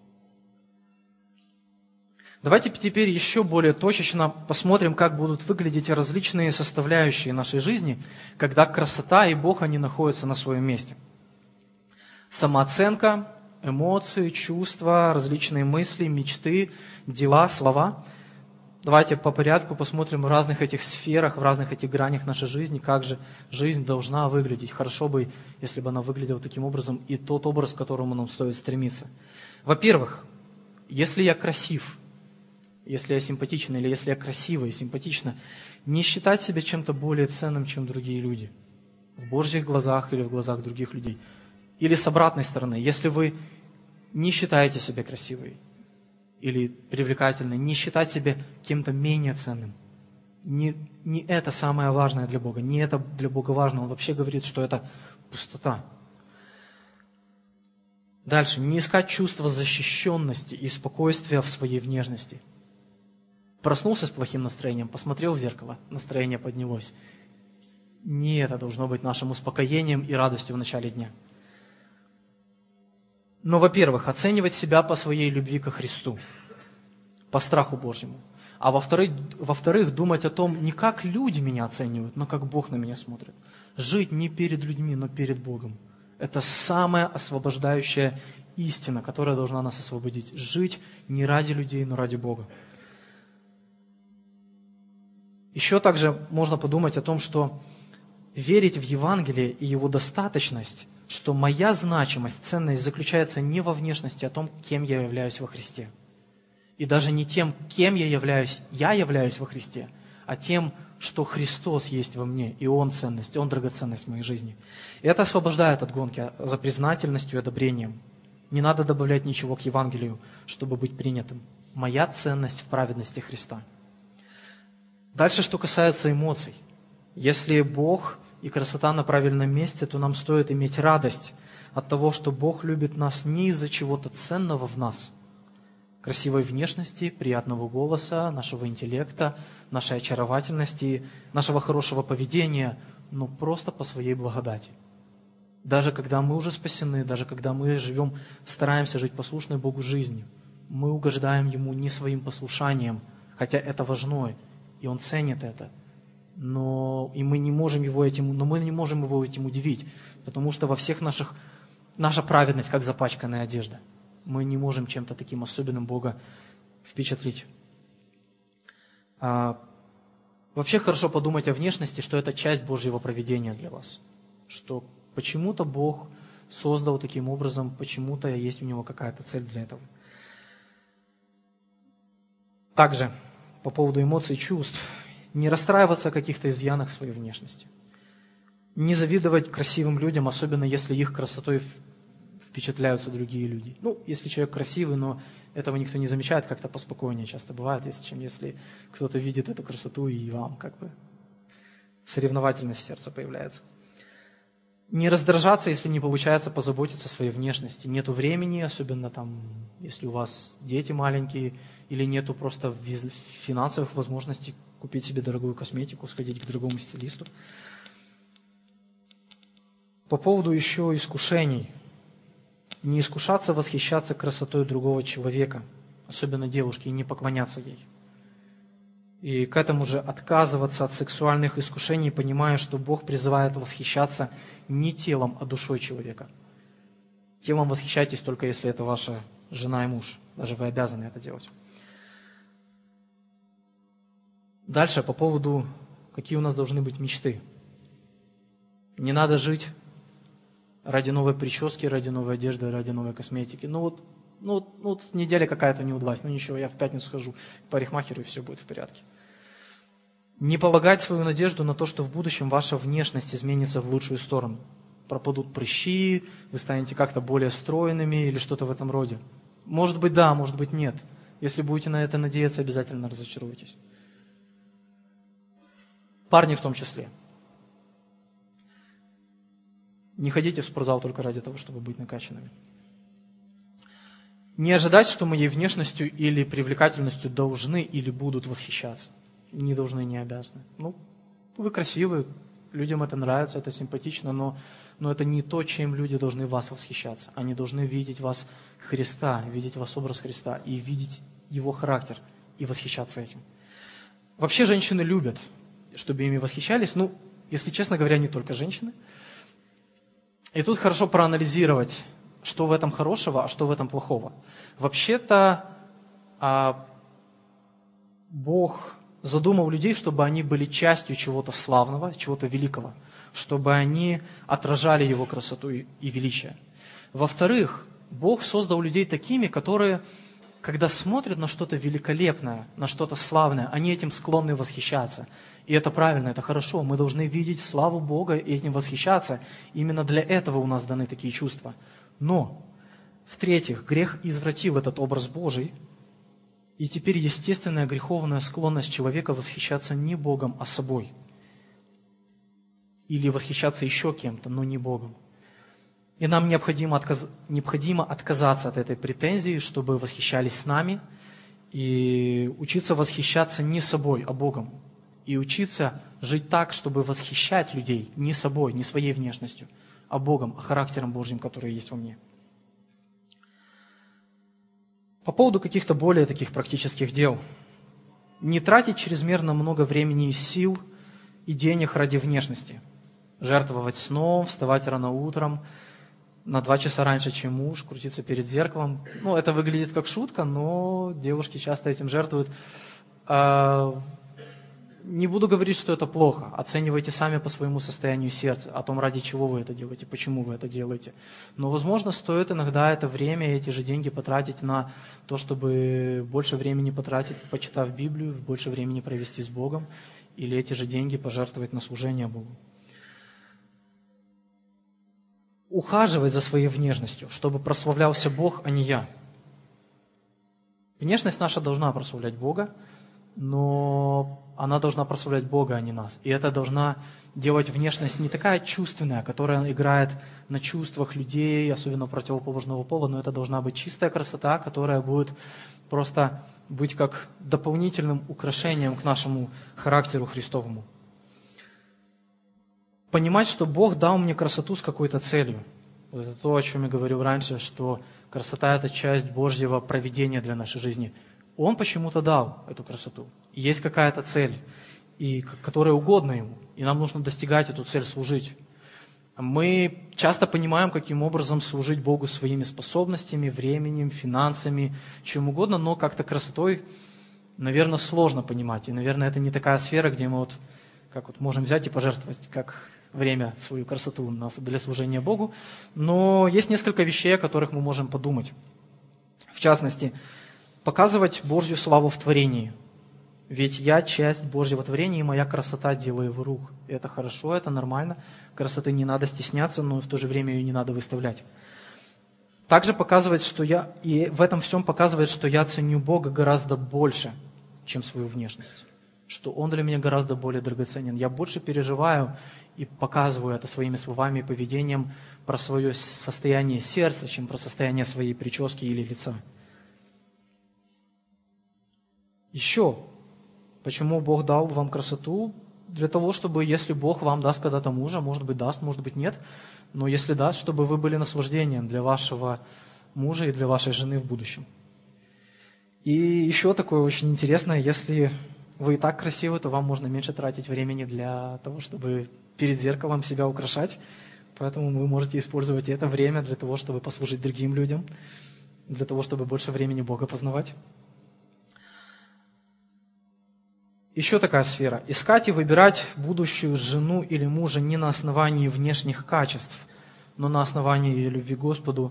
Давайте теперь еще более точечно посмотрим, как будут выглядеть различные составляющие нашей жизни, когда красота и Бог, они находятся на своем месте. Самооценка, эмоции, чувства, различные мысли, мечты, дела, слова. Давайте по порядку посмотрим в разных этих сферах, в разных этих гранях нашей жизни, как же жизнь должна выглядеть. Хорошо бы, если бы она выглядела таким образом, и тот образ, к которому нам стоит стремиться. Во-первых, если я красив, если я симпатична, или если я красива и симпатична, не считать себя чем-то более ценным, чем другие люди. В Божьих глазах или в глазах других людей. Или с обратной стороны, если вы не считаете себя красивой или привлекательной, не считать себя кем-то менее ценным. Не это самое важное для Бога, не это для Бога важно. Он вообще говорит, что это пустота. Дальше. Не искать чувство защищенности и спокойствия в своей внешности. Проснулся с плохим настроением, посмотрел в зеркало, настроение поднялось. Не это должно быть нашим успокоением и радостью в начале дня. Но, во-первых, оценивать себя по своей любви ко Христу, по страху Божьему. А во-вторых, думать о том, не как люди меня оценивают, но как Бог на меня смотрит. Жить не перед людьми, но перед Богом. Это самая освобождающая истина, которая должна нас освободить. Жить не ради людей, но ради Бога. Еще также можно подумать о том, что верить в Евангелие и его достаточность, что моя значимость, ценность заключается не во внешности, а том, кем я являюсь во Христе. И даже не тем, кем я являюсь во Христе, а тем, что Христос есть во мне, и Он ценность, Он драгоценность в моей жизни. И это освобождает от гонки за признательностью и одобрением. Не надо добавлять ничего к Евангелию, чтобы быть принятым. Моя ценность в праведности Христа. Дальше, что касается эмоций. Если Бог и красота на правильном месте, то нам стоит иметь радость от того, что Бог любит нас не из-за чего-то ценного в нас, красивой внешности, приятного голоса, нашего интеллекта, нашей очаровательности, нашего хорошего поведения, но просто по своей благодати. Даже когда мы уже спасены, даже когда мы стараемся жить послушной Богу жизнью, мы угождаем Ему не своим послушанием, хотя это важно, и Он ценит это. Но мы не можем его этим удивить, потому что во всех наша праведность, как запачканная одежда. Мы не можем чем-то таким особенным Бога впечатлить. Вообще хорошо подумать о внешности, что это часть Божьего провидения для вас. Что почему-то Бог создал таким образом, почему-то есть у Него какая-то цель для этого. Также по поводу эмоций и чувств. Не расстраиваться о каких-то изъянах своей внешности. Не завидовать красивым людям, особенно если их красотой впечатляются другие люди. Если человек красивый, но этого никто не замечает, как-то поспокойнее часто бывает, чем если кто-то видит эту красоту и вам соревновательность в сердце появляется. Не раздражаться, если не получается позаботиться о своей внешности. Нету времени, особенно если у вас дети маленькие, или нету просто финансовых возможностей купить себе дорогую косметику, сходить к дорогому стилисту. По поводу еще искушений. Не искушаться восхищаться красотой другого человека, особенно девушки, и не поклоняться ей. И к этому же отказываться от сексуальных искушений, понимая, что Бог призывает восхищаться не телом, а душой человека. Телом восхищайтесь только если это ваша жена и муж. Даже вы обязаны это делать. Дальше по поводу, какие у нас должны быть мечты. Не надо жить ради новой прически, ради новой одежды, ради новой косметики. Неделя какая-то не удалась. Ничего, я в пятницу схожу к парикмахеру, и все будет в порядке. Не полагать свою надежду на то, что в будущем ваша внешность изменится в лучшую сторону. Пропадут прыщи, вы станете как-то более стройными или что-то в этом роде. Может быть, да, может быть, нет. Если будете на это надеяться, обязательно разочаруетесь. Парни в том числе. Не ходите в спортзал только ради того, чтобы быть накачанными. Не ожидать, что моей внешностью или привлекательностью должны или будут восхищаться. Не должны, не обязаны. Вы красивы, людям это нравится, это симпатично, но это не то, чем люди должны вас восхищаться. Они должны видеть вас Христа, видеть вас образ Христа и видеть Его характер и восхищаться этим. Вообще женщины любят, чтобы ими восхищались. Если честно говоря, не только женщины. И тут хорошо проанализировать, что в этом хорошего, а что в этом плохого. Вообще-то Бог задумал людей, чтобы они были частью чего-то славного, чего-то великого, чтобы они отражали Его красоту и величие. Во-вторых, Бог создал людей такими, которые, когда смотрят на что-то великолепное, на что-то славное, они этим склонны восхищаться. И это правильно, это хорошо. Мы должны видеть славу Бога и этим восхищаться. Именно для этого у нас даны такие чувства. Но, в-третьих, грех извратил этот образ Божий, и теперь естественная греховная склонность человека восхищаться не Богом, а собой. Или восхищаться еще кем-то, но не Богом. И нам необходимо отказаться от этой претензии, чтобы восхищались нами, и учиться восхищаться не собой, а Богом. И учиться жить так, чтобы восхищать людей не собой, не своей внешностью, а Богом, а характером Божьим, который есть во мне. По поводу каких-то более таких практических дел. Не тратить чрезмерно много времени и сил и денег ради внешности. Жертвовать сном, вставать рано утром, на 2 часа раньше, чем муж, крутиться перед зеркалом. Это выглядит как шутка, но девушки часто этим жертвуют. Не буду говорить, что это плохо. Оценивайте сами по своему состоянию сердца, о том, ради чего вы это делаете, почему вы это делаете. Но, возможно, стоит иногда это время, эти же деньги потратить на то, чтобы больше времени потратить, почитав Библию, больше времени провести с Богом, или эти же деньги пожертвовать на служение Богу. Ухаживать за своей внешностью, чтобы прославлялся Бог, а не я. Внешность наша должна прославлять Бога, но она должна прославлять Бога, а не нас. И это должна делать внешность не такая чувственная, которая играет на чувствах людей, особенно противоположного пола, но это должна быть чистая красота, которая будет просто быть как дополнительным украшением к нашему характеру Христовому. Понимать, что Бог дал мне красоту с какой-то целью. Это то, о чем я говорил раньше, что красота – это часть Божьего провидения для нашей жизни. Он почему-то дал эту красоту. И есть какая-то цель, которая угодна Ему. И нам нужно достигать эту цель, служить. Мы часто понимаем, каким образом служить Богу своими способностями, временем, финансами, чем угодно, но как-то красотой, наверное, сложно понимать. И, наверное, это не такая сфера, где мы можем взять и пожертвовать, как время, свою красоту для служения Богу. Но есть несколько вещей, о которых мы можем подумать. В частности, Показывать Божью славу в творении. Ведь я часть Божьего творения, и моя красота – дело Его рук. Это хорошо, это нормально. Красоты не надо стесняться, но в то же время ее не надо выставлять. Также показывает, и в этом всем показывает, что я ценю Бога гораздо больше, чем свою внешность. Что Он для меня гораздо более драгоценен. Я больше переживаю и показываю это своими словами и поведением про свое состояние сердца, чем про состояние своей прически или лица. Еще, почему Бог дал вам красоту? Для того, чтобы, если Бог вам даст когда-то мужа, может быть даст, может быть нет, но если даст, чтобы вы были наслаждением для вашего мужа и для вашей жены в будущем. И еще такое очень интересное, если вы и так красивы, то вам можно меньше тратить времени для того, чтобы перед зеркалом себя украшать, поэтому вы можете использовать это время для того, чтобы послужить другим людям, для того, чтобы больше времени Бога познавать. Еще такая сфера. Искать и выбирать будущую жену или мужа не на основании внешних качеств, но на основании любви к Господу.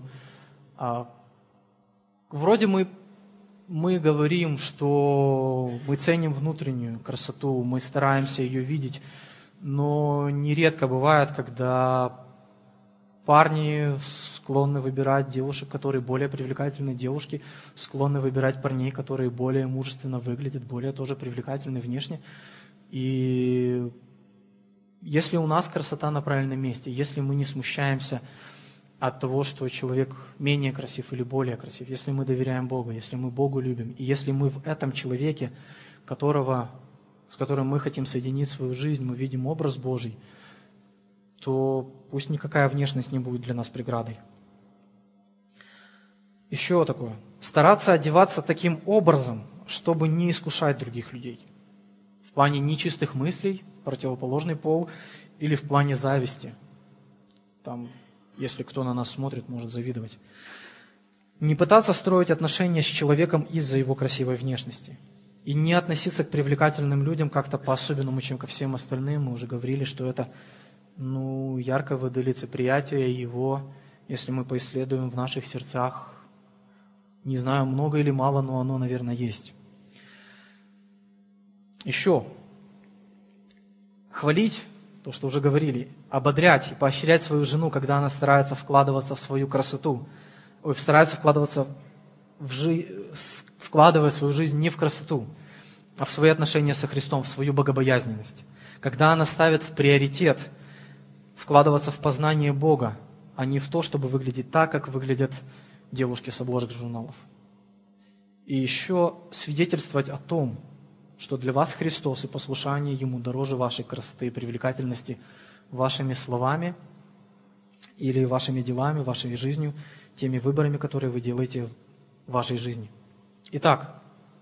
Вроде мы говорим, что мы ценим внутреннюю красоту, мы стараемся ее видеть, но нередко бывает, когда парни склонны выбирать девушек, которые более привлекательны, девушки склонны выбирать парней, которые более мужественно выглядят, более тоже привлекательны внешне. И если у нас красота на правильном месте, если мы не смущаемся от того, что человек менее красив или более красив, если мы доверяем Богу, если мы Богу любим, и если мы в этом человеке, с которым мы хотим соединить свою жизнь, мы видим образ Божий, то пусть никакая внешность не будет для нас преградой. Еще такое. Стараться одеваться таким образом, чтобы не искушать других людей. В плане нечистых мыслей, противоположный пол, или в плане зависти. Там, если кто на нас смотрит, может завидовать. Не пытаться строить отношения с человеком из-за его красивой внешности. И не относиться к привлекательным людям как-то по-особенному, чем ко всем остальным. Мы уже говорили, что это ярко выдали лицеприятие его, если мы поисследуем в наших сердцах. Не знаю, много или мало, но оно, наверное, есть. Еще. Хвалить, то, что уже говорили, ободрять и поощрять свою жену, когда она старается вкладываться в свою красоту. Старается вкладываться вкладывая свою жизнь не в красоту, а в свои отношения со Христом, в свою богобоязненность. Когда она ставит в приоритет вкладываться в познание Бога, а не в то, чтобы выглядеть так, как выглядят девушки с обложек журналов. И еще свидетельствовать о том, что для вас Христос и послушание Ему дороже вашей красоты и привлекательности вашими словами или вашими делами, вашей жизнью, теми выборами, которые вы делаете в вашей жизни. Итак,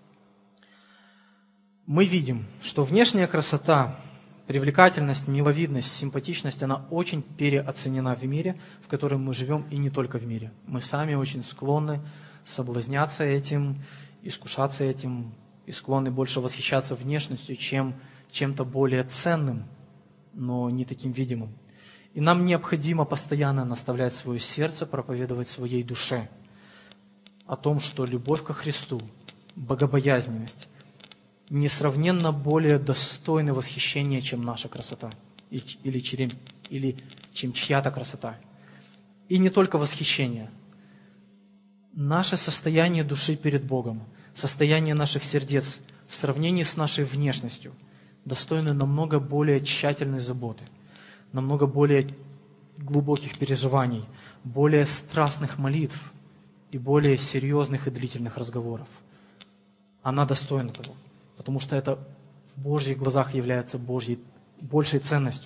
мы видим, что внешняя красота, привлекательность, миловидность, симпатичность, она очень переоценена в мире, в котором мы живем, и не только в мире. Мы сами очень склонны соблазняться этим, искушаться этим, и склонны больше восхищаться внешностью, чем чем-то более ценным, но не таким видимым. И нам необходимо постоянно наставлять свое сердце, проповедовать своей душе о том, что любовь ко Христу, богобоязненность несравненно более достойны восхищения, чем наша красота, или чем чья-то красота. И не только восхищение. Наше состояние души перед Богом, состояние наших сердец в сравнении с нашей внешностью достойны намного более тщательной заботы, намного более глубоких переживаний, более страстных молитв и более серьезных и длительных разговоров. Она достойна того, потому что это в Божьих глазах является большей ценностью.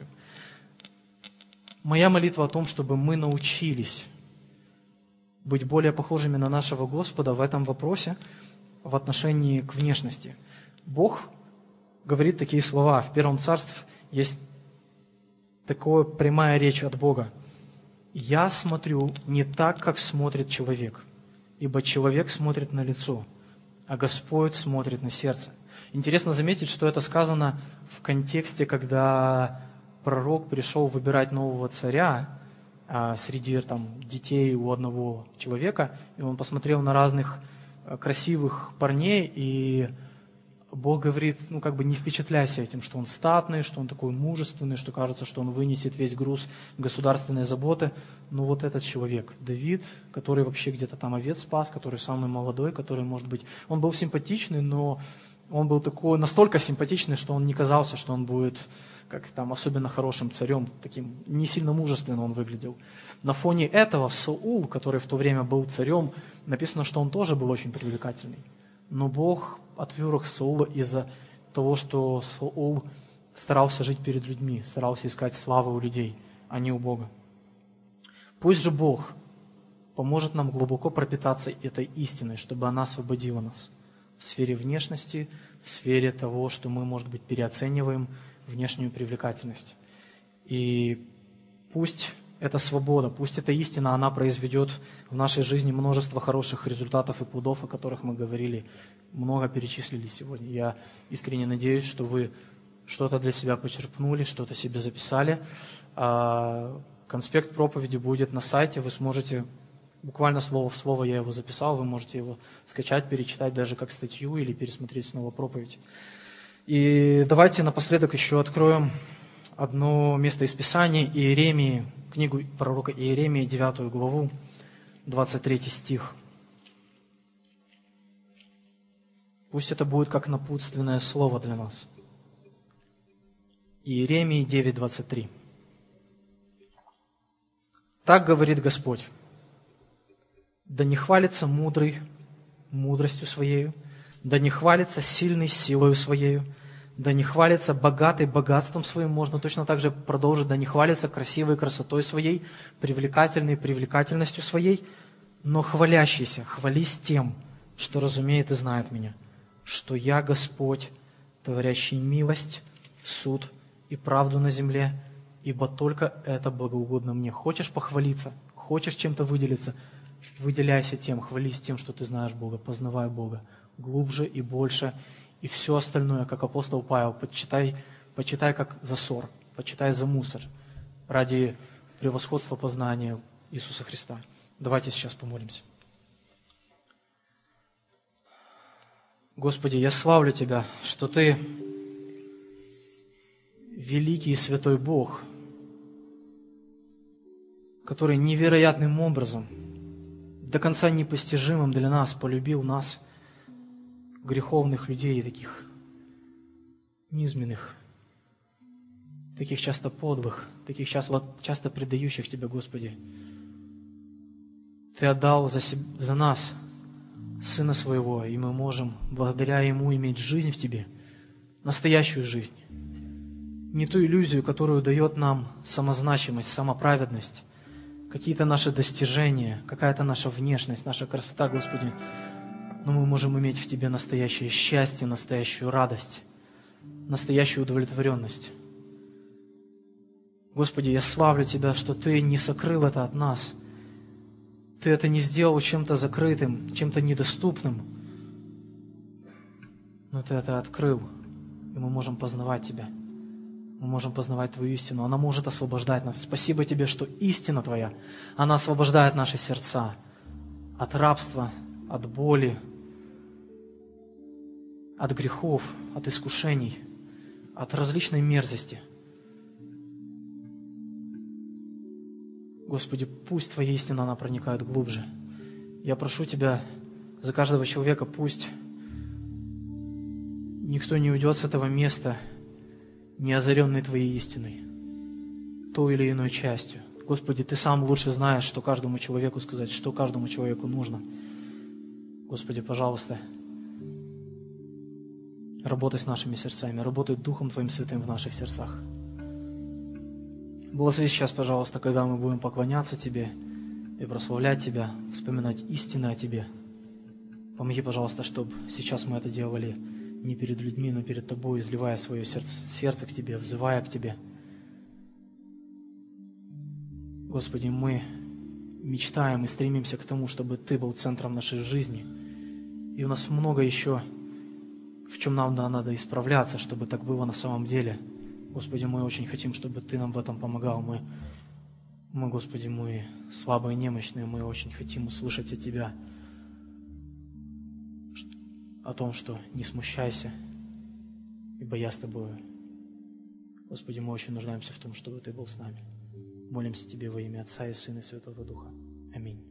Моя молитва о том, чтобы мы научились быть более похожими на нашего Господа в этом вопросе, в отношении к внешности. Бог говорит такие слова. В Первом Царстве есть такая прямая речь от Бога. «Я смотрю не так, как смотрит человек, ибо человек смотрит на лицо, а Господь смотрит на сердце». Интересно заметить, что это сказано в контексте, когда пророк пришел выбирать нового царя среди детей у одного человека, и он посмотрел на разных красивых парней, и Бог говорит, не впечатляйся этим, что он статный, что он такой мужественный, что кажется, что он вынесет весь груз государственной заботы. Но вот этот человек, Давид, который вообще где-то там овец спас, который самый молодой, который, может быть, он был симпатичный, но он был такой, настолько симпатичный, что он не казался, что он будет особенно хорошим царем, таким не сильно мужественно он выглядел. На фоне этого Саул, который в то время был царем, написано, что он тоже был очень привлекательный. Но Бог отверг Саула из-за того, что Саул старался жить перед людьми, старался искать славы у людей, а не у Бога. Пусть же Бог поможет нам глубоко пропитаться этой истиной, чтобы она освободила нас в сфере внешности, в сфере того, что мы, может быть, переоцениваем внешнюю привлекательность. И пусть эта свобода, пусть эта истина, она произведет в нашей жизни множество хороших результатов и плодов, о которых мы говорили, много перечислили сегодня. Я искренне надеюсь, что вы что-то для себя почерпнули, что-то себе записали. Конспект проповеди будет на сайте, вы сможете, буквально слово в слово я его записал, вы можете его скачать, перечитать даже как статью или пересмотреть снова проповедь. И давайте напоследок еще откроем одно место из Писания, Иеремии, книгу пророка Иеремии, 9 главу, 23 стих. Пусть это будет как напутственное слово для нас. Иеремии 9:23. Так говорит Господь: да не хвалится мудрый мудростью своею, да не хвалится сильный силою своею, да не хвалится богатый богатством своим, можно точно так же продолжить, да не хвалится красивой красотой своей, привлекательной привлекательностью своей, но хвалящийся, хвались тем, что разумеет и знает меня, что я Господь, творящий милость, суд и правду на земле, ибо только это благоугодно мне. Хочешь похвалиться, хочешь чем-то выделиться, выделяйся тем, хвались тем, что ты знаешь Бога, познавай Бога глубже и больше, и все остальное, как апостол Павел, почитай как за ссор, почитай за мусор, ради превосходства познания Иисуса Христа. Давайте сейчас помолимся. Господи, я славлю Тебя, что Ты великий и святой Бог, который невероятным образом, до конца непостижимым для нас, полюбил нас, греховных людей, таких низменных, таких часто подлых, таких часто предающих Тебя, Господи. Ты отдал за нас Сына Своего, и мы можем благодаря Ему иметь жизнь в Тебе, настоящую жизнь. Не ту иллюзию, которую дает нам самозначимость, самоправедность, какие-то наши достижения, какая-то наша внешность, наша красота, Господи. Но мы можем иметь в Тебе настоящее счастье, настоящую радость, настоящую удовлетворенность. Господи, я славлю Тебя, что Ты не сокрыл это от нас. Ты это не сделал чем-то закрытым, чем-то недоступным. Но Ты это открыл, и мы можем познавать Тебя. Мы можем познавать Твою истину. Она может освобождать нас. Спасибо Тебе, что истина Твоя, она освобождает наши сердца от рабства, от боли, от грехов, от искушений, от различной мерзости. Господи, пусть Твоя истина, она проникает глубже. Я прошу Тебя за каждого человека, пусть никто не уйдет с этого места, не озаренный Твоей истиной, той или иной частью. Господи, Ты сам лучше знаешь, что каждому человеку сказать, что каждому человеку нужно. Господи, пожалуйста, работай с нашими сердцами, работай Духом Твоим Святым в наших сердцах. Благослови сейчас, пожалуйста, когда мы будем поклоняться Тебе и прославлять Тебя, вспоминать истины о Тебе. Помоги, пожалуйста, чтобы сейчас мы это делали не перед людьми, но перед Тобой, изливая свое сердце к Тебе, взывая к Тебе. Господи, мы мечтаем и стремимся к тому, чтобы Ты был центром нашей жизни. И у нас много еще, в чем нам надо исправляться, чтобы так было на самом деле. Господи, мы очень хотим, чтобы Ты нам в этом помогал. Мы, Господи, мы слабые, немощные, мы очень хотим услышать от Тебя. о том, что не смущайся, ибо я с тобою. Господи, мы очень нуждаемся в том, чтобы Ты был с нами. Молимся Тебе во имя Отца и Сына и Святого Духа. Аминь.